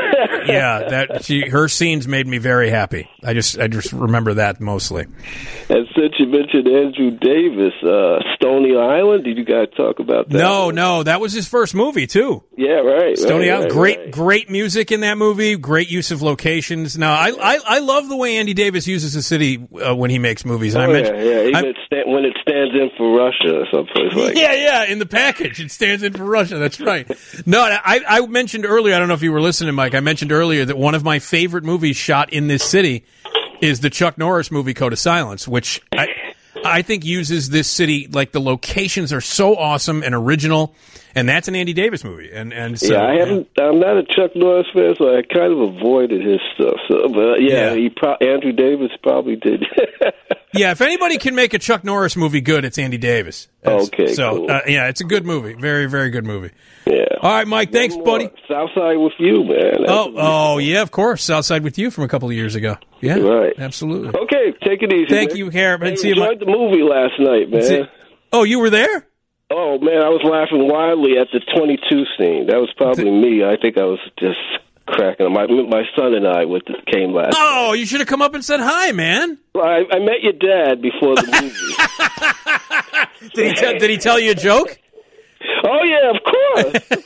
Yeah, that she her scenes made me very happy. I just I just remember that mostly. And since you mentioned Andrew Davis, uh, Stony Island, did you guys talk about that? No, no, that was his first movie too. Yeah, right. Stony right, Island, right, great, right. great music in that movie. Great use of locations. Now, I, I, I love the way Andy Davis uses the city uh, when he makes movies. And Oh, I mentioned, yeah, yeah. Even I- it sta- when it stands in for Russia or someplace like yeah, yeah, in the package, it stands in for Russia. That's right. No, I, I mentioned earlier. I don't know if you were listening, Mike. I mentioned earlier that one of my favorite movies shot in this city is the Chuck Norris movie Code of Silence, which I, I think uses this city, like the locations are so awesome and original, and that's an Andy Davis movie. And and so, yeah, I haven't. I'm not a Chuck Norris fan, so I kind of avoided his stuff. So, but yeah, Yeah. he pro- Andrew Davis probably did. yeah, if anybody can make a Chuck Norris movie good, it's Andy Davis. That's- Okay, so cool. uh, yeah, it's a good movie, very very good movie. Yeah. All right, Mike, thanks, One more. buddy. Southside with you, man. That's Oh, oh yeah, of course, Southside with you from a couple of years ago. Yeah, Right. absolutely. Okay, take it easy. Thank man. you, Harry. Hey, See you, enjoyed the movie last night, man. See- Oh, you were there? Oh man, I was laughing wildly at the twenty-two scene. That was probably me. I think I was just cracking up. My, my son and I went to, came last. Oh, you should have come up and said hi, man. Well, I, I met your dad before the movie. did he tell? Did he tell you a joke? Oh yeah, of course.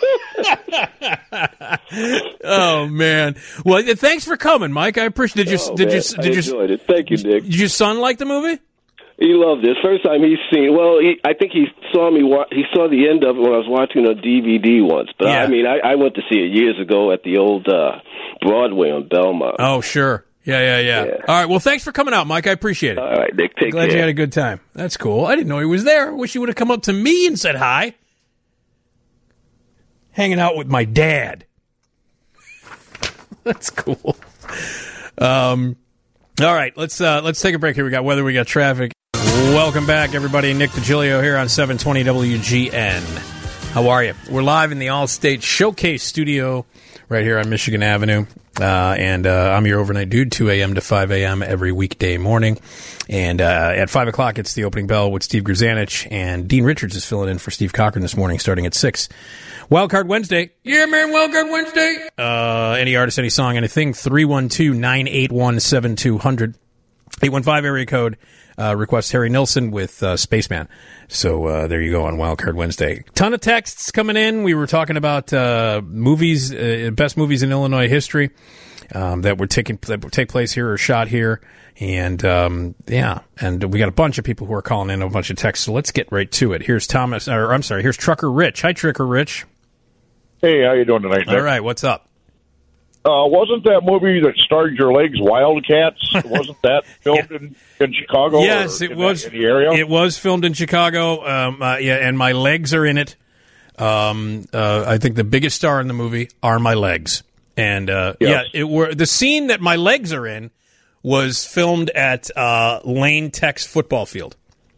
Oh man! Well, thanks for coming, Mike. I appreciate. Did you? Oh, did man, you? Did I you? enjoyed it. Thank you, Dick. Did your son like the movie? He loved it. First time he's seen. Well, he, I think he saw me. Wa- he saw the end of it when I was watching a D V D once. But Yeah. I mean, I, I went to see it years ago at the old uh, Broadway on Belmont. Oh, sure. Yeah, yeah, yeah, Yeah. All right. Well, thanks for coming out, Mike. I appreciate it. All right, Dick. Take Glad care. you had a good time. That's cool. I didn't know he was there. Wish he would have come up to me and said hi. Hanging out with my dad. That's cool. Um. All right. Let's uh, let's take a break here. We got weather. We got traffic. Welcome back, everybody. Nick DiGilio here on seven twenty W G N. How are you? We're live in the All-State Showcase studio right here on Michigan Avenue. Uh, and uh, I'm your overnight dude, two a.m. to five a.m. every weekday morning. And uh, at five o'clock, it's the opening bell with Steve Grzanich. And Dean Richards is filling in for Steve Cochran this morning, starting at six. Wildcard Wednesday. Yeah, man, Wildcard Wednesday. Uh, any artist, any song, anything. three one two, nine eight one, seven two zero zero. eight one five area code. Uh, request Harry Nilsson with uh, Spaceman. So uh, there you go on Wildcard Wednesday. Ton of texts coming in. We were talking about uh, movies, uh, best movies in Illinois history um, that were taking that would take place here or shot here. And um, yeah, and we got a bunch of people who are calling in a bunch of texts. So let's get right to it. Here's Thomas, or I'm sorry, here's Trucker Rich. Hi, Trucker Rich. Hey, how you doing tonight, Nick? All right, what's up? Uh, wasn't that movie that starred your legs, Wildcats? Wasn't that filmed Yeah. in, in Chicago? Yes, or it in was. that, in the area. It was filmed in Chicago. Um, uh, yeah, and my legs are in it. Um, uh, I think the biggest star in the movie are my legs, and uh, Yes. yeah, it were the scene that my legs are in was filmed at uh, Lane Tech's football field.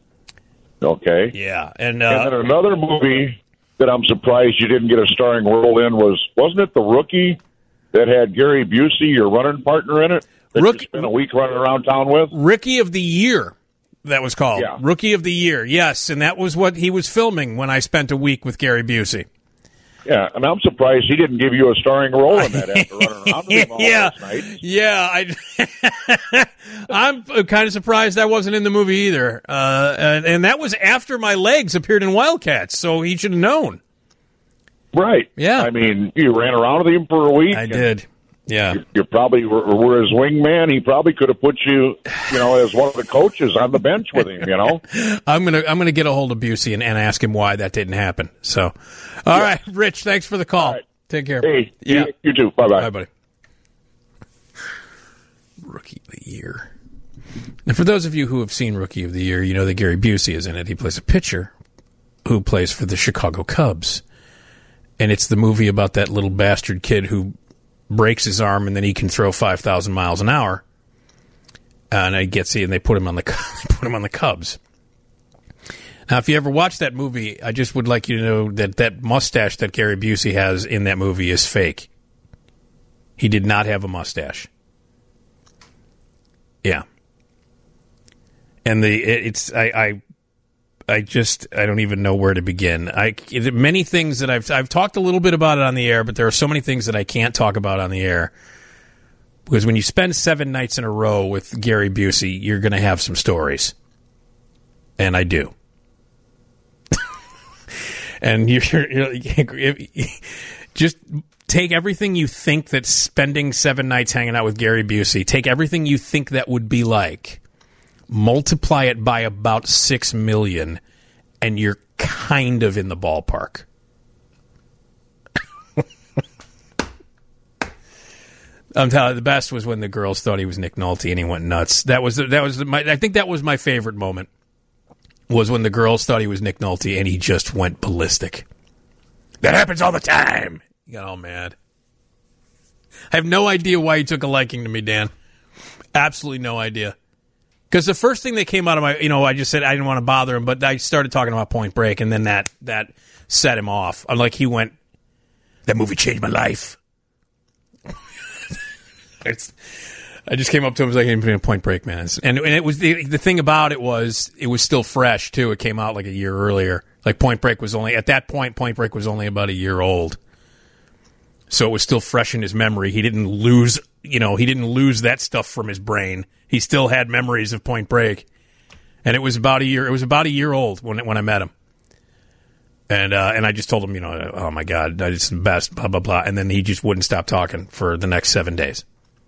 Okay. Yeah, and, And uh, then another movie that I'm surprised you didn't get a starring role in was, wasn't it The Rookie that had Gary Busey, your running partner, in it? That Rookie- you spent a week running around town with? Rookie of the Year. That was called Yeah. Rookie of the Year. Yes, and that was what he was filming when I spent a week with Gary Busey. Yeah, and I'm surprised he didn't give you a starring role in that after running around with him all yeah, last night. yeah. I, I'm kind of surprised that wasn't in the movie either. Uh, and, and that was after my legs appeared in Wildcats, so he should have known. Right. Yeah. I mean, you ran around with him for a week. I and did. Yeah. You, you probably were, were his wingman. He probably could have put you, you know, as one of the coaches on the bench with him. You know. I'm gonna I'm gonna get a hold of Busey and, and ask him why that didn't happen. So, all right, Rich, thanks for the call. right. Take care. Hey, yeah, you, you too. Bye bye. bye, buddy. Rookie of the Year. And for those of you who have seen Rookie of the Year, you know that Gary Busey is in it. He plays a pitcher who plays for the Chicago Cubs. And it's the movie about that little bastard kid who breaks his arm and then he can throw five thousand miles an hour. And I get see, and they put him on the put him on the Cubs. Now, if you ever watch that movie, I just would like you to know that that mustache that Gary Busey has in that movie is fake. He did not have a mustache. Yeah. And the it, it's I, I I just I don't even know where to begin. I it, many things that I've I've talked a little bit about it on the air, but there are so many things that I can't talk about on the air because when you spend seven nights in a row with Gary Busey, you're going to have some stories, and I do. And you're, you're just take everything you think that spending seven nights hanging out with Gary Busey, take everything you think that would be like, multiply it by about six million, and you're kind of in the ballpark. I'm telling you, the best was when the girls thought he was Nick Nolte and he went nuts. That was that was my. I think that was my favorite moment. Was when the girls thought he was Nick Nolte and he just went ballistic. That happens all the time. He got all mad. I have no idea why he took a liking to me, Dan. Absolutely no idea. Because the first thing that came out of my, you know, I just said I didn't want to bother him, but I started talking about Point Break, and then that that set him off. I'm like, he went, that movie changed my life. it's, I just came up to him and was like, hey, Point Break, man. And, and it was the, the thing about it was it was still fresh, too. It came out like a year earlier. Like Point Break was only, at that point, Point Break was only about a year old. So it was still fresh in his memory. He didn't lose, you know, he didn't lose that stuff from his brain. He still had memories of Point Break. And it was about a year, it was about a year old when when I met him. And uh, and I just told him, you know, oh my God, it's the best, blah, blah, blah. And then he just wouldn't stop talking for the next seven days.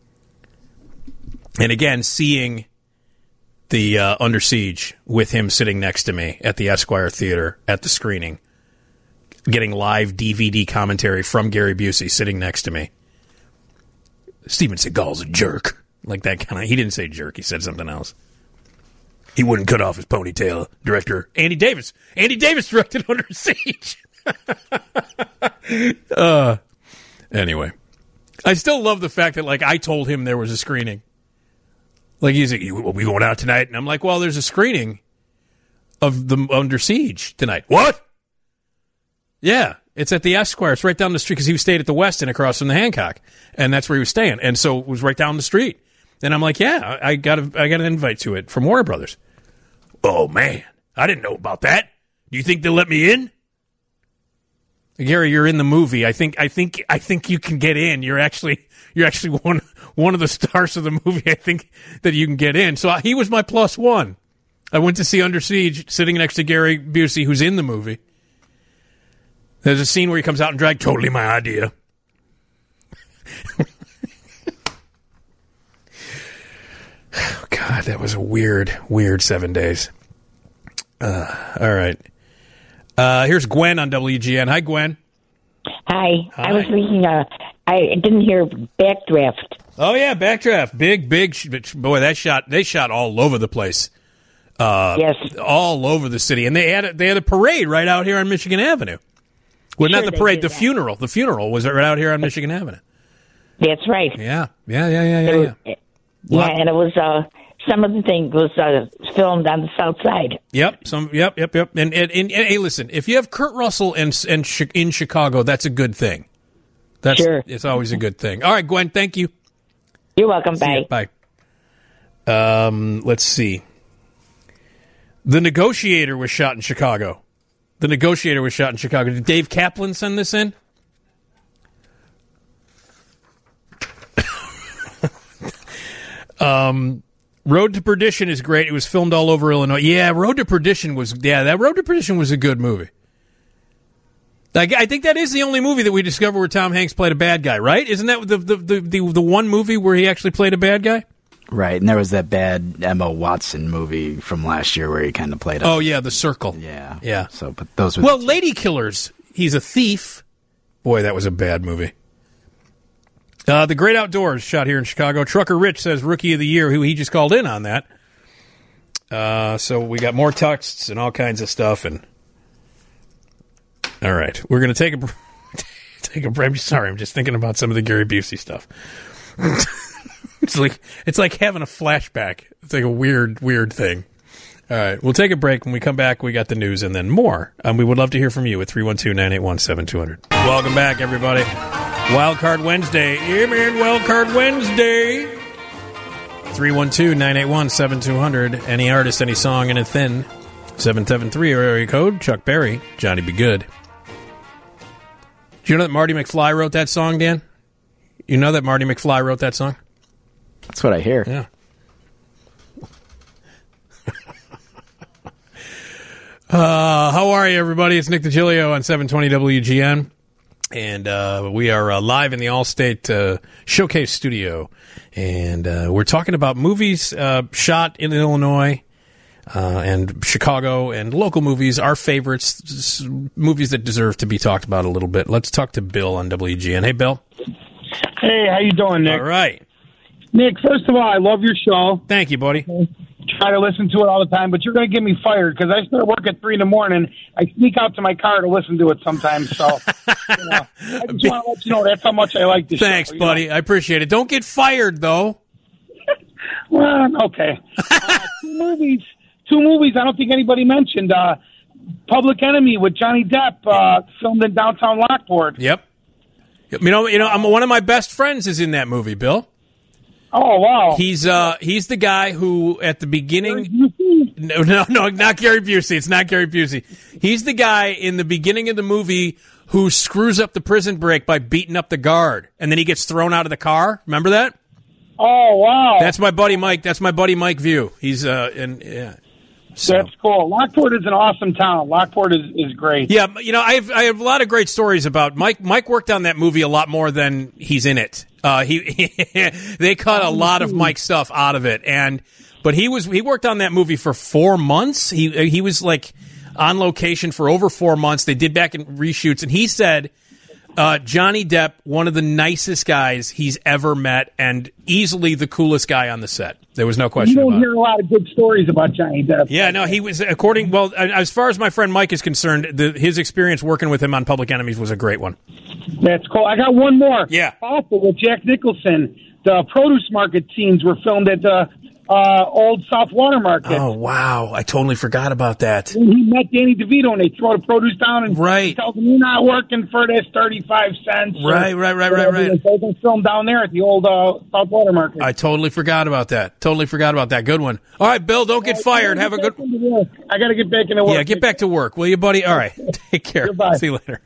And again, seeing the uh, Under Siege with him sitting next to me at the Esquire Theater at the screening, getting live D V D commentary from Gary Busey sitting next to me. Steven Seagal's a jerk. Like that kind of, he didn't say jerk, he said something else. He wouldn't cut off his ponytail. Director Andy Davis. Andy Davis directed Under Siege. uh, anyway. I still love the fact that, like, I told him there was a screening. Like, he's like, are we going out tonight? And I'm like, well, there's a screening of the Under Siege tonight. What? Yeah, it's at the Esquire. It's right down the street because he stayed at the Westin across from the Hancock. And that's where he was staying. And so it was right down the street. And I'm like, yeah, I got a, I got an invite to it from Warner Brothers. Oh, man, I didn't know about that. Do you think they'll let me in? Gary, you're in the movie. I think I think I think you can get in. You're actually you're actually one one of the stars of the movie. I think that you can get in. So he was my plus one. I went to see Under Siege, sitting next to Gary Busey, who's in the movie. There's a scene where he comes out and drags. Totally my idea. Oh, God, that was a weird, weird seven days. Uh, all right. Uh, here's Gwen on W G N. Hi, Gwen. Hi. Hi. I was thinking, uh, I didn't hear Backdraft. Oh, yeah, Backdraft. Big, big. Sh- boy, that shot, they shot all over the place. Uh, yes. All over the city. And they had a, they had a parade right out here on Michigan Avenue. Well, Sure, not the they parade, did the that. funeral. The funeral was right out here on Michigan Avenue. That's right. Yeah, yeah, yeah, yeah, yeah. It was- yeah. Yeah, Lot- and it was, uh, some of the thing was uh, filmed on the south side. Yep, some, yep, yep, yep. And, and, and, and hey, listen, if you have Kurt Russell and, and Chi- in Chicago, that's a good thing. That's, Sure. It's always a good thing. All right, Gwen, thank you. You're welcome. See ya. Bye. Bye. Um, let's see. The Negotiator was shot in Chicago. The Negotiator was shot in Chicago. Did Dave Kaplan send this in? um, Road to Perdition is great. It was filmed all over Illinois. Yeah, Road to Perdition was, yeah, that Road to Perdition was a good movie. Like, I think that is the only movie that we discovered where Tom Hanks played a bad guy, right? Isn't that the the, the, the, the one movie where he actually played a bad guy? Right, and there was that bad Emma Watson movie from last year where he kind of played. A, Oh, yeah, The Circle. yeah, Yeah. So, but those were Well, Lady Killers, he's a thief. Boy, that was a bad movie. Uh, the Great Outdoors, shot here in Chicago. Trucker Rich says Rookie of the Year, who he just called in on that. Uh, so we got more texts and all kinds of stuff. And all right, we're going to take a take a break. I'm sorry, I'm just thinking about some of the Gary Busey stuff. It's like it's like having a flashback. It's like a weird, weird thing. All right, we'll take a break. When we come back, we got the news and then more. Um, we would love to hear from you at three one two, nine eight one, seven two zero zero. Welcome back, everybody. Wild Card Wednesday. Yeah, man, Wild Card Wednesday. three one two, nine eight one, seven two zero zero. Any artist, any song, anything. seven seven three area code. Chuck Berry. Johnny Be Good. Do you know that Marty McFly wrote that song, Dan? You know that Marty McFly wrote that song? That's what I hear. Yeah. uh, how are you, everybody? It's Nick DiGilio on seven twenty W G N. And uh, we are uh, live in the Allstate uh, Showcase Studio. And uh, we're talking about movies uh, shot in Illinois uh, and Chicago and local movies, our favorites, s- movies that deserve to be talked about a little bit. Let's talk to Bill on W G N. Hey, Bill. Hey, how you doing, Nick? All right. Nick, first of all, I love your show. Thank you, buddy. Try to listen to it all the time, but you're going to get me fired because I start work at three in the morning. I sneak out to my car to listen to it sometimes. So, you know, I just want to let you know that's how much I like this Thanks, show. buddy. Know? I appreciate it. Don't get fired, though. Well, okay. Uh, two movies. Two movies I don't think anybody mentioned. Uh, Public Enemy with Johnny Depp, uh, filmed in downtown Lockport. Yep. You know, you know, I'm one of my best friends is in that movie, Bill. Oh, wow. He's uh he's the guy who at the beginning No, no, no, not Gary Busey. It's not Gary Busey. He's the guy in the beginning of the movie who screws up the prison break by beating up the guard, and then he gets thrown out of the car. Remember that? Oh, wow. That's my buddy Mike. That's my buddy Mike View. He's uh, in yeah. So. That's cool. Lockport is an awesome town. Lockport is, is great. Yeah, you know, I have I have a lot of great stories about Mike. Mike worked on that movie a lot more than he's in it. Uh, he, he they cut a lot of Mike's stuff out of it, and but he was he worked on that movie for four months. He he was like on location for over four months. They did back in reshoots, and he said uh, Johnny Depp, one of the nicest guys he's ever met, and easily the coolest guy on the set. There was no question You don't about hear it. a lot of good stories about Johnny Depp. Yeah, no, he was according. Well, as far as my friend Mike is concerned, the, his experience working with him on Public Enemies was a great one. That's cool. I got one more. Yeah. Also, with Jack Nicholson, the produce market scenes were filmed at the uh, old South Water Market. Oh wow, I totally forgot about that. When he met Danny DeVito, and they throw the produce down, and right. he tells him, "You're not working for this thirty-five cents." Right, right, right, right, right. They can film down there at the old uh, South Water Market. I totally forgot about that. Totally forgot about that. Good one. All right, Bill, don't get fired. Have a good. I got to get back into work. Yeah, get back to work, will you, buddy? All right, take care. Goodbye. See you later.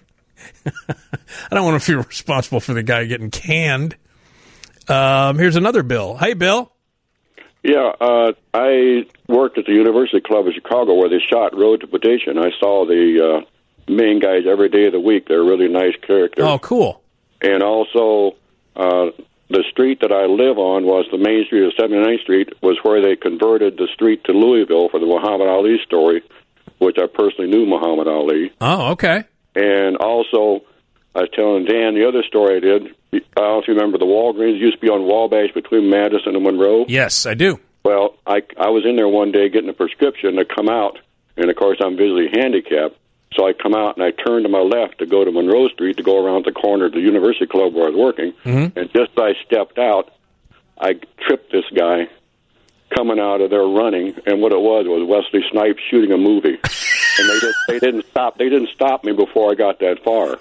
I don't want to feel responsible for the guy getting canned. Um, here's another Bill. Hey, Bill. Yeah, uh, I worked at the University Club of Chicago where they shot Road to Perdition. I saw the uh, main guys every day of the week. They're really nice characters. Oh, cool. And also, uh, the street that I live on was the main street of seventy-ninth Street, was where they converted the street to Louisville for the Muhammad Ali story, which I personally knew Muhammad Ali. Oh, okay. And also, I was telling Dan the other story I did. I don't know if you remember the Walgreens used to be on Wabash between Madison and Monroe. Yes, I do. Well, I, I was in there one day getting a prescription to come out, and of course I'm visually handicapped, so I come out and I turn to my left to go to Monroe Street to go around the corner of the University Club where I was working, mm-hmm. and just as I stepped out, I tripped this guy coming out of there running, and what it was was Wesley Snipes shooting a movie. And they, did, they didn't stop. They didn't stop me before I got that far.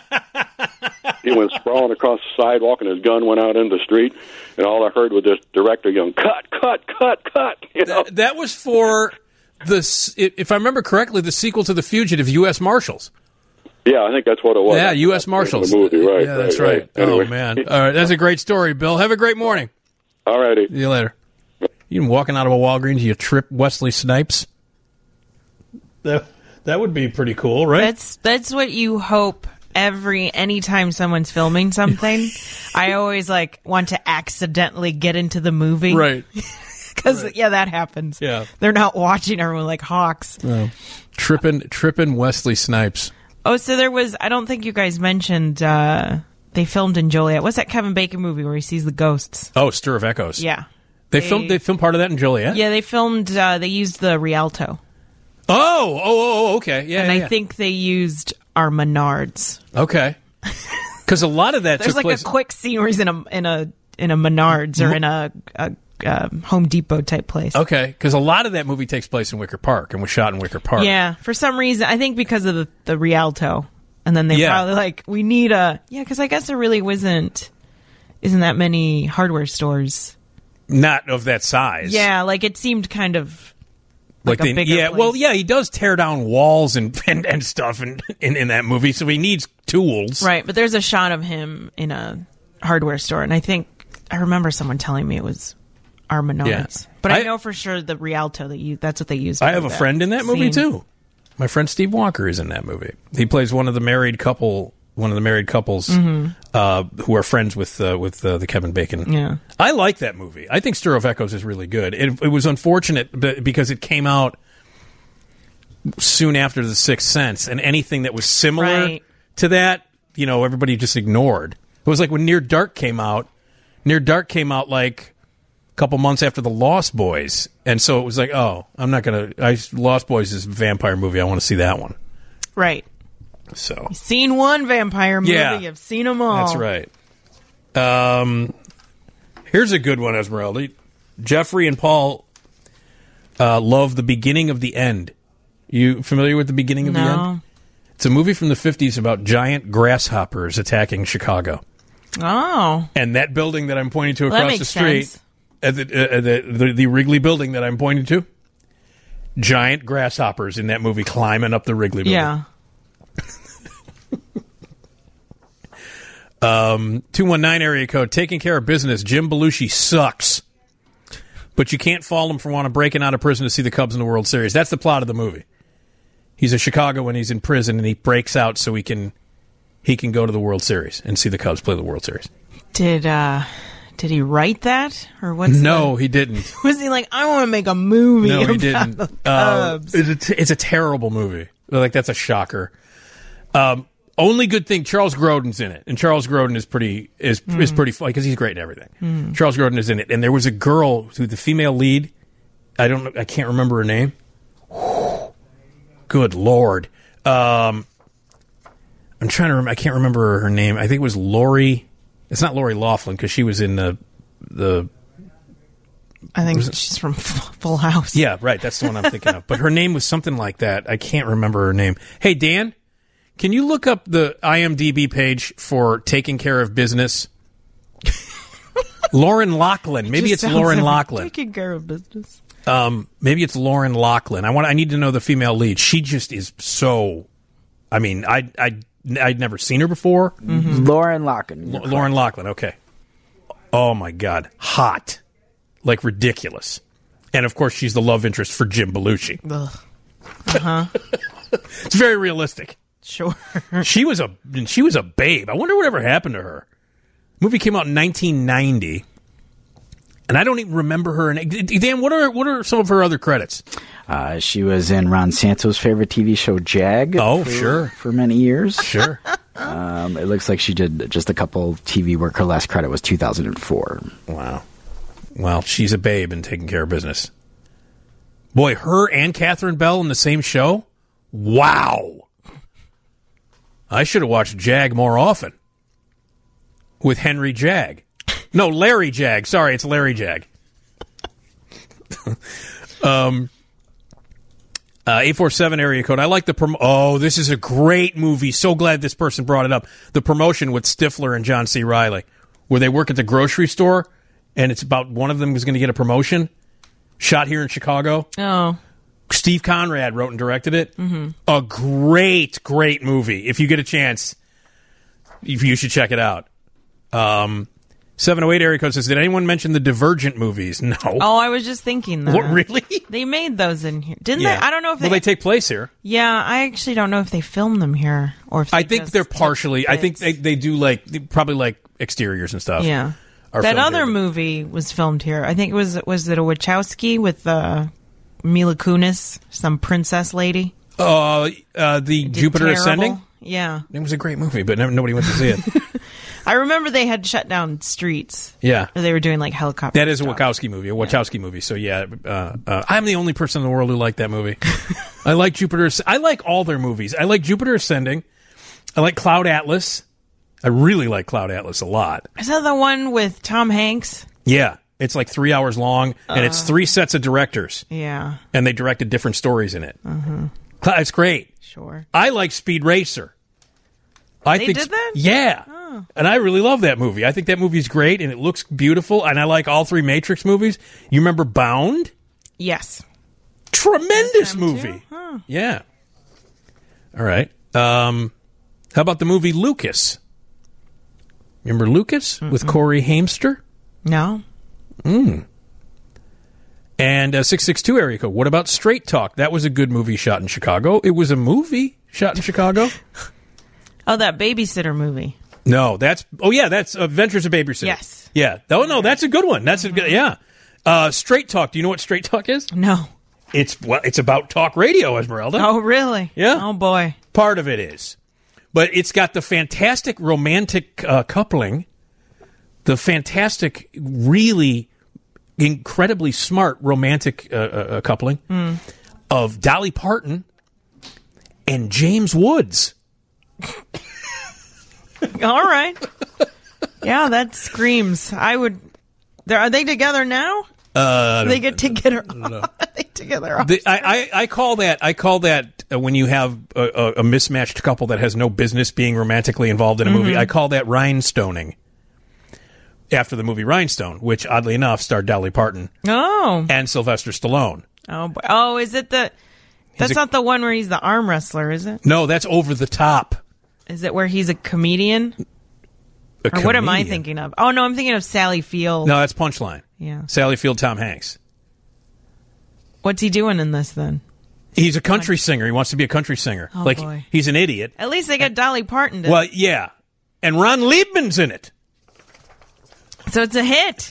He went sprawling across the sidewalk, and his gun went out into the street. And all I heard was this director yelling, "Cut! Cut! Cut! Cut!" You know? That, that was for the, if I remember correctly, the sequel to The Fugitive, U S Marshals. Yeah, I think that's what it was. Yeah, U S Marshals. The movie, right? Yeah, that's right. right. right. Anyway. Oh man, all right, that's a great story, Bill. Have a great morning. All righty. See you later. You walking out of a Walgreens, you trip Wesley Snipes. That that would be pretty cool, right? That's that's what you hope every anytime someone's filming something. I always like want to accidentally get into the movie, right? Because right. yeah, that happens. Yeah, they're not watching everyone like hawks. Oh. Tripping, tripping Wesley Snipes. Oh, so there was. I don't think you guys mentioned uh, they filmed in Joliet. What's that Kevin Bacon movie where he sees the ghosts? Oh, Stir of Echoes. Yeah, they, they filmed. They filmed part of that in Joliet. Yeah, they filmed. Uh, they used the Rialto. Oh, oh, oh, okay. Yeah, and yeah, I yeah. think they used our Menards. Okay, because a lot of that there's took like place... a quick scene where he's in a in a in a Menards or in a, a, a Home Depot type place. Okay, because a lot of that movie takes place in Wicker Park and was shot in Wicker Park. Yeah, for some reason, I think because of the, the Rialto, and then they Yeah. probably like we need a yeah, because I guess there really wasn't isn't that many hardware stores. Not of that size. Yeah, like it seemed kind of. Like, Like a they, bigger yeah, place. well, yeah, he does tear down walls and and, and stuff in, in in that movie, so he needs tools. Right, but there's a shot of him in a hardware store, and I think I remember someone telling me it was our Menards. Yeah. But I, I- know for sure the Rialto that you that's what they used. I for have a that friend in that movie scene. too. My friend Steve Walker is in that movie. He plays one of the married couple, one of the married couples Mhm. uh, who are friends with uh, with uh, the Kevin Bacon. Yeah. I like that movie. I think Stir of Echoes is really good. It, it was unfortunate b- because it came out soon after The Sixth Sense, and anything that was similar Right. to that, you know, everybody just ignored. It was like when Near Dark came out. Near Dark came out like a couple months after The Lost Boys, and so it was like, oh, I'm not gonna. I Lost Boys is a vampire movie. I want to see that one. Right. So You've seen one vampire movie, Yeah. you've seen them all. that's right. Um, here's a good one, Esmeralda. Jeffrey and Paul uh, love The Beginning of the End. You familiar with The Beginning of the No. End? It's a movie from the fifties about giant grasshoppers attacking Chicago. Oh. And that building that I'm pointing to Well, that across the makes street, sense. uh, the, uh, the, the, the Wrigley building that I'm pointing to, giant grasshoppers in that movie climbing up the Wrigley Building. Yeah. um, two one nine area code, taking care of business. Jim Belushi sucks. But you can't fault him for wanting to breaking out of prison to see the Cubs in the World Series. That's the plot of the movie. He's in Chicago when he's in prison, and he breaks out so he can he can go to the World Series and see the Cubs play the World Series. Did uh, did he write that, or what's? No, the, he didn't. Was he like, I want to make a movie? No, he about didn't. The Uh, Cubs. it's, a t- it's a terrible movie. Like, that's a shocker. Um, only good thing, Charles Grodin's in it, and Charles Grodin is pretty is mm. is pretty funny because he's great in everything. Mm. Charles Grodin is in it, and there was a girl who the female lead. I don't know. I can't remember her name. Good Lord. Um, I'm trying to remember. I can't remember her name. I think it was Lori. It's not Lori Loughlin because she was in the the. I think she's from Full House. Yeah, right. That's the one I'm thinking of. But her name was something like that. I can't remember her name. Hey, Dan, can you look up the I M D B page for Taking Care of Business? Lauren Loughlin. Maybe Just it's Lauren like Loughlin. Taking care of business. Um, maybe it's Lauren Loughlin. I want. I need to know the female lead. She just is so. I mean, I I I'd never seen her before. Mm-hmm. Lauren Loughlin. L- Lauren Loughlin. Okay. Oh my God, hot, like ridiculous, and of course she's the love interest for Jim Belushi. Uh huh. It's very realistic. Sure. She was a she was a babe. I wonder whatever happened to her. The movie came out in nineteen ninety. And I don't even remember her. In, Dan, what are what are some of her other credits? Uh, she was in Ron Santo's favorite T V show, Jag. Oh, for, sure. For many years. Sure. um, it looks like she did just a couple T V work. Her last credit was two thousand four. Wow. Well, she's a babe and taking care of business. Boy, her and Catherine Bell in the same show? Wow. I should have watched Jag more often. With Henry Jag. No, Larry Jag. Sorry, it's Larry Jag. um, uh, eight four seven area code. I like the prom- Oh, this is a great movie. So glad this person brought it up. The Promotion with Stifler and John C. Reilly, where they work at the grocery store, and it's about one of them is going to get a promotion. Shot here in Chicago. Oh. Steve Conrad wrote and directed it. Mm-hmm. A great, great movie. If you get a chance, you should check it out. Um... seven oh eight area code says, did anyone mention the Divergent movies? No. Oh, I was just thinking that. What, really? They made those in here. Didn't Yeah. they? I don't know if they... Well, they take place here. Yeah, I actually don't know if they filmed them here or if they I think just they're took partially... I think bits. they, they do, like, probably, like, exteriors and stuff. Yeah. are That filmed other here. movie was filmed here. I think it was... Was it a Wachowski with uh, Mila Kunis, some princess lady? Uh, uh, the Did Jupiter terrible. Ascending? Yeah. It was a great movie, but never, nobody went to see it. I remember they had shut down streets. Yeah. They were doing, like, helicopter That is a stuff. Wachowski movie, a Wachowski movie. So, yeah, uh, uh, I'm the only person in the world who liked that movie. I like Jupiter. I like all their movies. I like Jupiter Ascending. I like Cloud Atlas. I really like Cloud Atlas a lot. Is that the one with Tom Hanks? Yeah. It's like three hours long, and Uh. it's three sets of directors. Yeah. And they directed different stories in it. Uh-huh. Cl- It's great. Sure. I like Speed Racer. I They think did that? Yeah. Oh. And I really love that movie. I think that movie's great, and it looks beautiful, and I like all three Matrix movies. You remember Bound? Yes. Tremendous movie. Huh. Yeah. All right. Um, how about the movie Lucas? Remember Lucas with Corey Haimster? No. Mm. And uh, six six two area code. What about Straight Talk? That was a good movie shot in Chicago. It was a movie shot in Chicago. Oh, that babysitter movie. No, that's... Oh, yeah, that's Adventures of Babysitter. Yes. Yeah. Oh, no, that's a good one. That's a good... Yeah. Uh, Straight Talk. Do you know what Straight Talk is? No. It's well, it's about talk radio, Esmeralda. Oh, really? Yeah. Oh, boy. Part of it is. But it's got the fantastic romantic uh, coupling, the fantastic, really incredibly smart romantic uh, uh, coupling Mm. of Dolly Parton and James Woods. All right. Yeah, that screams. I would... They're, are they together now? Uh, They get together. Are they together? The, I, I, I call that I call that uh, when you have a, a, a mismatched couple that has no business being romantically involved in a movie. Mhm. I call that rhinestoning. After the movie Rhinestone, which oddly enough starred Dolly Parton Oh. and Sylvester Stallone. Oh, boy. Oh, is it the... That's a- not the one where he's the arm wrestler, is it? No, that's Over the Top. Is it where he's a comedian? A or what am I comedian. thinking of? Oh, no, I'm thinking of Sally Field. No, that's Punchline. Yeah. Sally Field, Tom Hanks. What's he doing in this, then? He's a country singer. He wants to be a country singer. Oh, like, boy. he's an idiot. At least they got Dolly Parton to... Well, yeah. And Ron Liebman's in it. So it's a hit.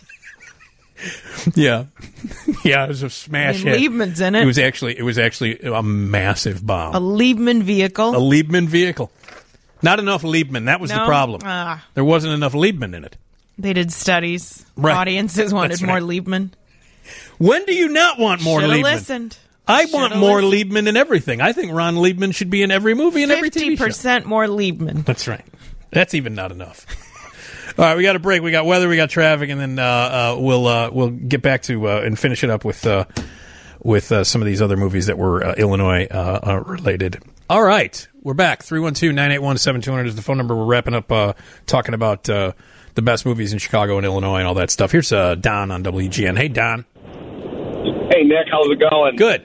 Yeah. Yeah, it was a smash I mean, hit. Liebman's in it. It was actually it was actually a massive bomb. A Liebman vehicle. A Liebman vehicle. Not enough Liebman. That was the No? problem. Ah. There wasn't enough Liebman in it. They did studies. Right. Audiences wanted That's more right. Liebman. When do you not want more Should've Liebman? listened. I Should've want more listened. Liebman in everything. I think Ron Liebman should be in every movie and every T V fifty show. percent more Liebman. That's right. That's even not enough. All right, we got a break. We got weather, we got traffic, and then uh, uh, we'll uh, we'll get back to uh, and finish it up with uh, with uh, some of these other movies that were uh, Illinois uh, uh, related. All right, we're back. three one two, nine eight one, seven two zero zero is the phone number. We're wrapping up uh, talking about uh, the best movies in Chicago and Illinois and all that stuff. Here's uh, Don on W G N. Hey, Don. Hey, Nick, how's it going? Good.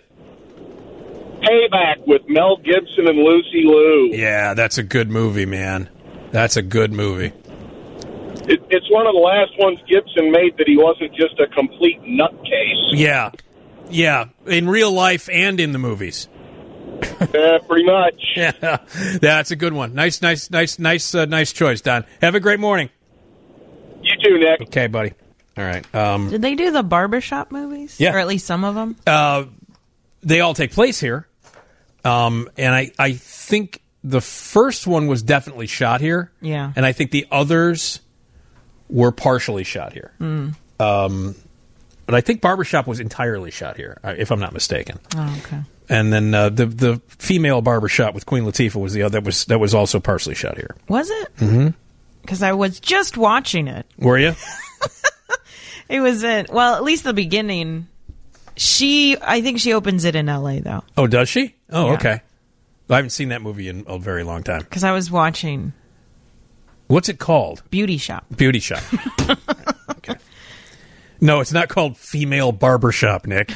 Payback with Mel Gibson and Lucy Liu. Yeah, that's a good movie, man. That's a good movie. It, it's one of the last ones Gibson made that he wasn't just a complete nutcase. Yeah. Yeah, in real life and in the movies. Yeah, pretty much. Yeah, that's a good one. Nice, nice, nice, nice, uh, nice choice, Don. Have a great morning. You too, Nick. Okay, buddy. All right. Um, Did they do the barbershop movies? Yeah. Or at least some of them? uh, they all take place here, um, and I, I think the first one was definitely shot here. Yeah. And I think the others were partially shot here. Mm. Um, but I think Barbershop was entirely shot here, uh, if I'm not mistaken. Oh, okay. And then uh, the the female barbershop with Queen Latifah was the other that was that was also partially shot here. Was it? Mm-hmm. Because I was just watching it. Were you? It was in, well, at least the beginning. She, I think she opens it in L A, though. Oh, does she? Oh, Yeah. okay. I haven't seen that movie in a very long time. Because I was watching What's it called? Beauty Shop. Beauty Shop. Okay. No, it's not called Female Barbershop, Nick.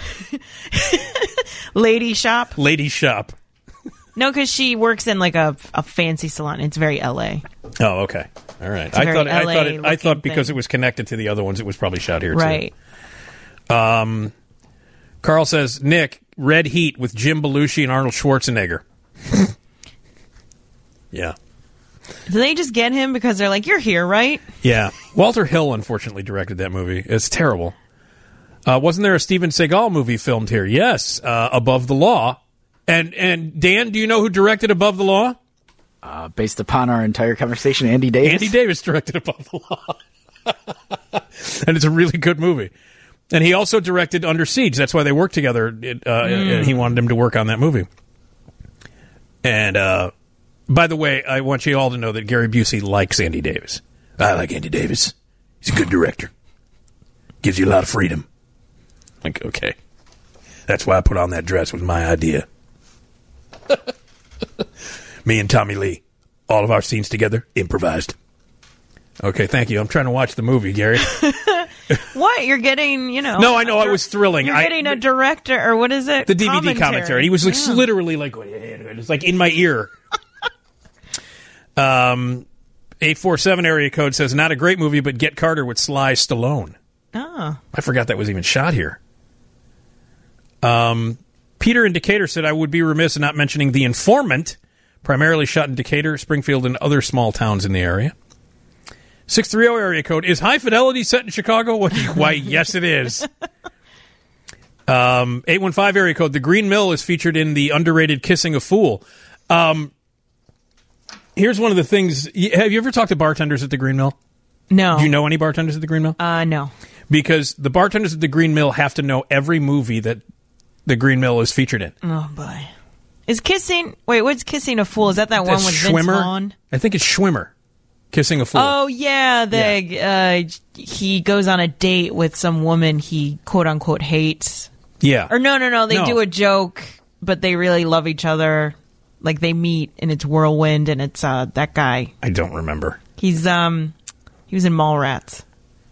Lady Shop. Lady Shop. No, because she works in like a, a fancy salon. It's very L A. Oh, okay. All right. It's a I very thought I L A thought it, I looking thought because thing. it was connected to the other ones, it was probably shot here Right. too. Um, Carl says, Nick, Red Heat with Jim Belushi and Arnold Schwarzenegger. Yeah. Do they just get him because they're like, you're here, right? Yeah. Walter Hill, unfortunately, directed that movie. It's terrible. Uh, wasn't there a Steven Seagal movie filmed here? Yes. Uh, Above the Law. And, and Dan, do you know who directed Above the Law? Uh, based upon our entire conversation, Andy Davis. Andy Davis directed Above the Law. And it's a really good movie. And he also directed Under Siege. That's why they worked together. It, uh, Mm. And he wanted him to work on that movie. And, uh, by the way, I want you all to know that Gary Busey likes Andy Davis. I like Andy Davis. He's a good director. Gives you a lot of freedom. Like, okay. That's why I put on that dress. Was my idea. Me and Tommy Lee. All of our scenes together. Improvised. Okay, thank you. I'm trying to watch the movie, Gary. What? You're getting, you know. No, I know. I was thrilling. You're I- getting a director, or what is it? The D V D commentary. He was like, Yeah. literally like, it's like in my ear. um, eight four seven area code says, not a great movie, but Get Carter with Sly Stallone. Oh. I forgot that was even shot here. Um, Peter in Decatur said, I would be remiss in not mentioning The Informant, primarily shot in Decatur, Springfield, and other small towns in the area. six three zero area code. Is High Fidelity set in Chicago? What- Why, yes, it is. Um, eight one five area code. The Green Mill is featured in the underrated Kissing a Fool. Um, here's one of the things. Have you ever talked to bartenders at the Green Mill? No. Do you know any bartenders at the Green Mill? Uh, no. Because the bartenders at the Green Mill have to know every movie that the Green Mill is featured in. Oh, boy. Is Kissing... Wait, what's Kissing a Fool? Is that that one That's with Vince Schwimmer? Vaughn? I think it's Schwimmer. Kissing a Fool. Oh, yeah. The Uh, he goes on a date with some woman he quote-unquote hates. Yeah. Or no, no, no. They No. do a joke, but they really love each other. Like, they meet, and it's Whirlwind, and it's uh, that guy. I don't remember. He's, um... He was in Mallrats.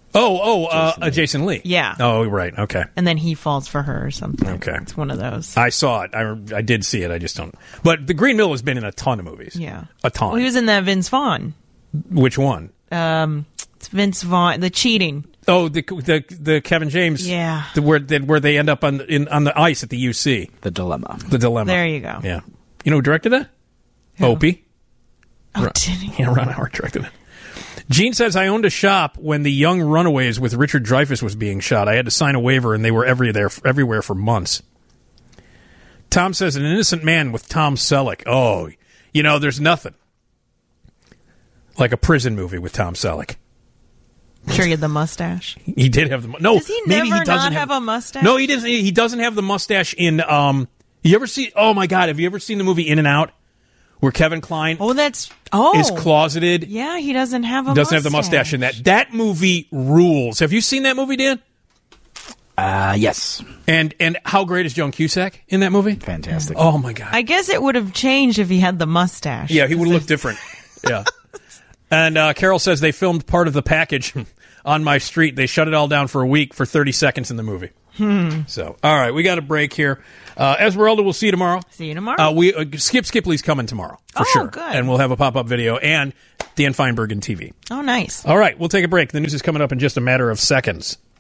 Oh, oh, uh, Jason, uh, Jason Lee. Yeah. Oh, right. Okay. And then he falls for her or something. Okay. It's one of those. I saw it. I, I did see it. I just don't. But the Green Mile has been in a ton of movies. Yeah. A ton. Well, he was in that Vince Vaughn. Which one? Um, it's Vince Vaughn. The cheating. Oh, the the the Kevin James. Yeah. The, where the, where they end up on in on the ice at the U C. The Dilemma. The Dilemma. There you go. Yeah. You know who directed that? Who? Opie. Oh, Ron, did he? Yeah, Ron Howard directed it. Gene says, I owned a shop when The Young Runaways with Richard Dreyfuss was being shot. I had to sign a waiver, and they were every there, everywhere for months. Tom says, An Innocent Man with Tom Selleck. Oh, you know, there's nothing like a prison movie with Tom Selleck. Sure, he had the mustache. He did have the no. Does he maybe never he doesn't not have, have a mustache? No, he doesn't. He doesn't have the mustache in. Um, you ever see? Oh my God! Have you ever seen the movie In and Out, where Kevin Kline? Oh, that's oh is closeted. Yeah, he doesn't have a doesn't mustache. have the mustache in that. That movie rules. Have you seen that movie, Dan? Uh, yes. And and how great is Joan Cusack in that movie? Fantastic. Oh my God! I guess it would have changed if he had the mustache. Yeah, he would have looked different. Yeah. And uh, Carol says they filmed part of the package on my street. They shut it all down for a week for thirty seconds in the movie. Hmm. So, all right, we got a break here. Uh, Esmeralda, we'll see you tomorrow. See you tomorrow. Uh, we uh, Skip Skipley's coming tomorrow for oh, sure. good. And we'll have a pop-up video and Dan Feinberg in T V. Oh, nice. All right, we'll take a break. The news is coming up in just a matter of seconds.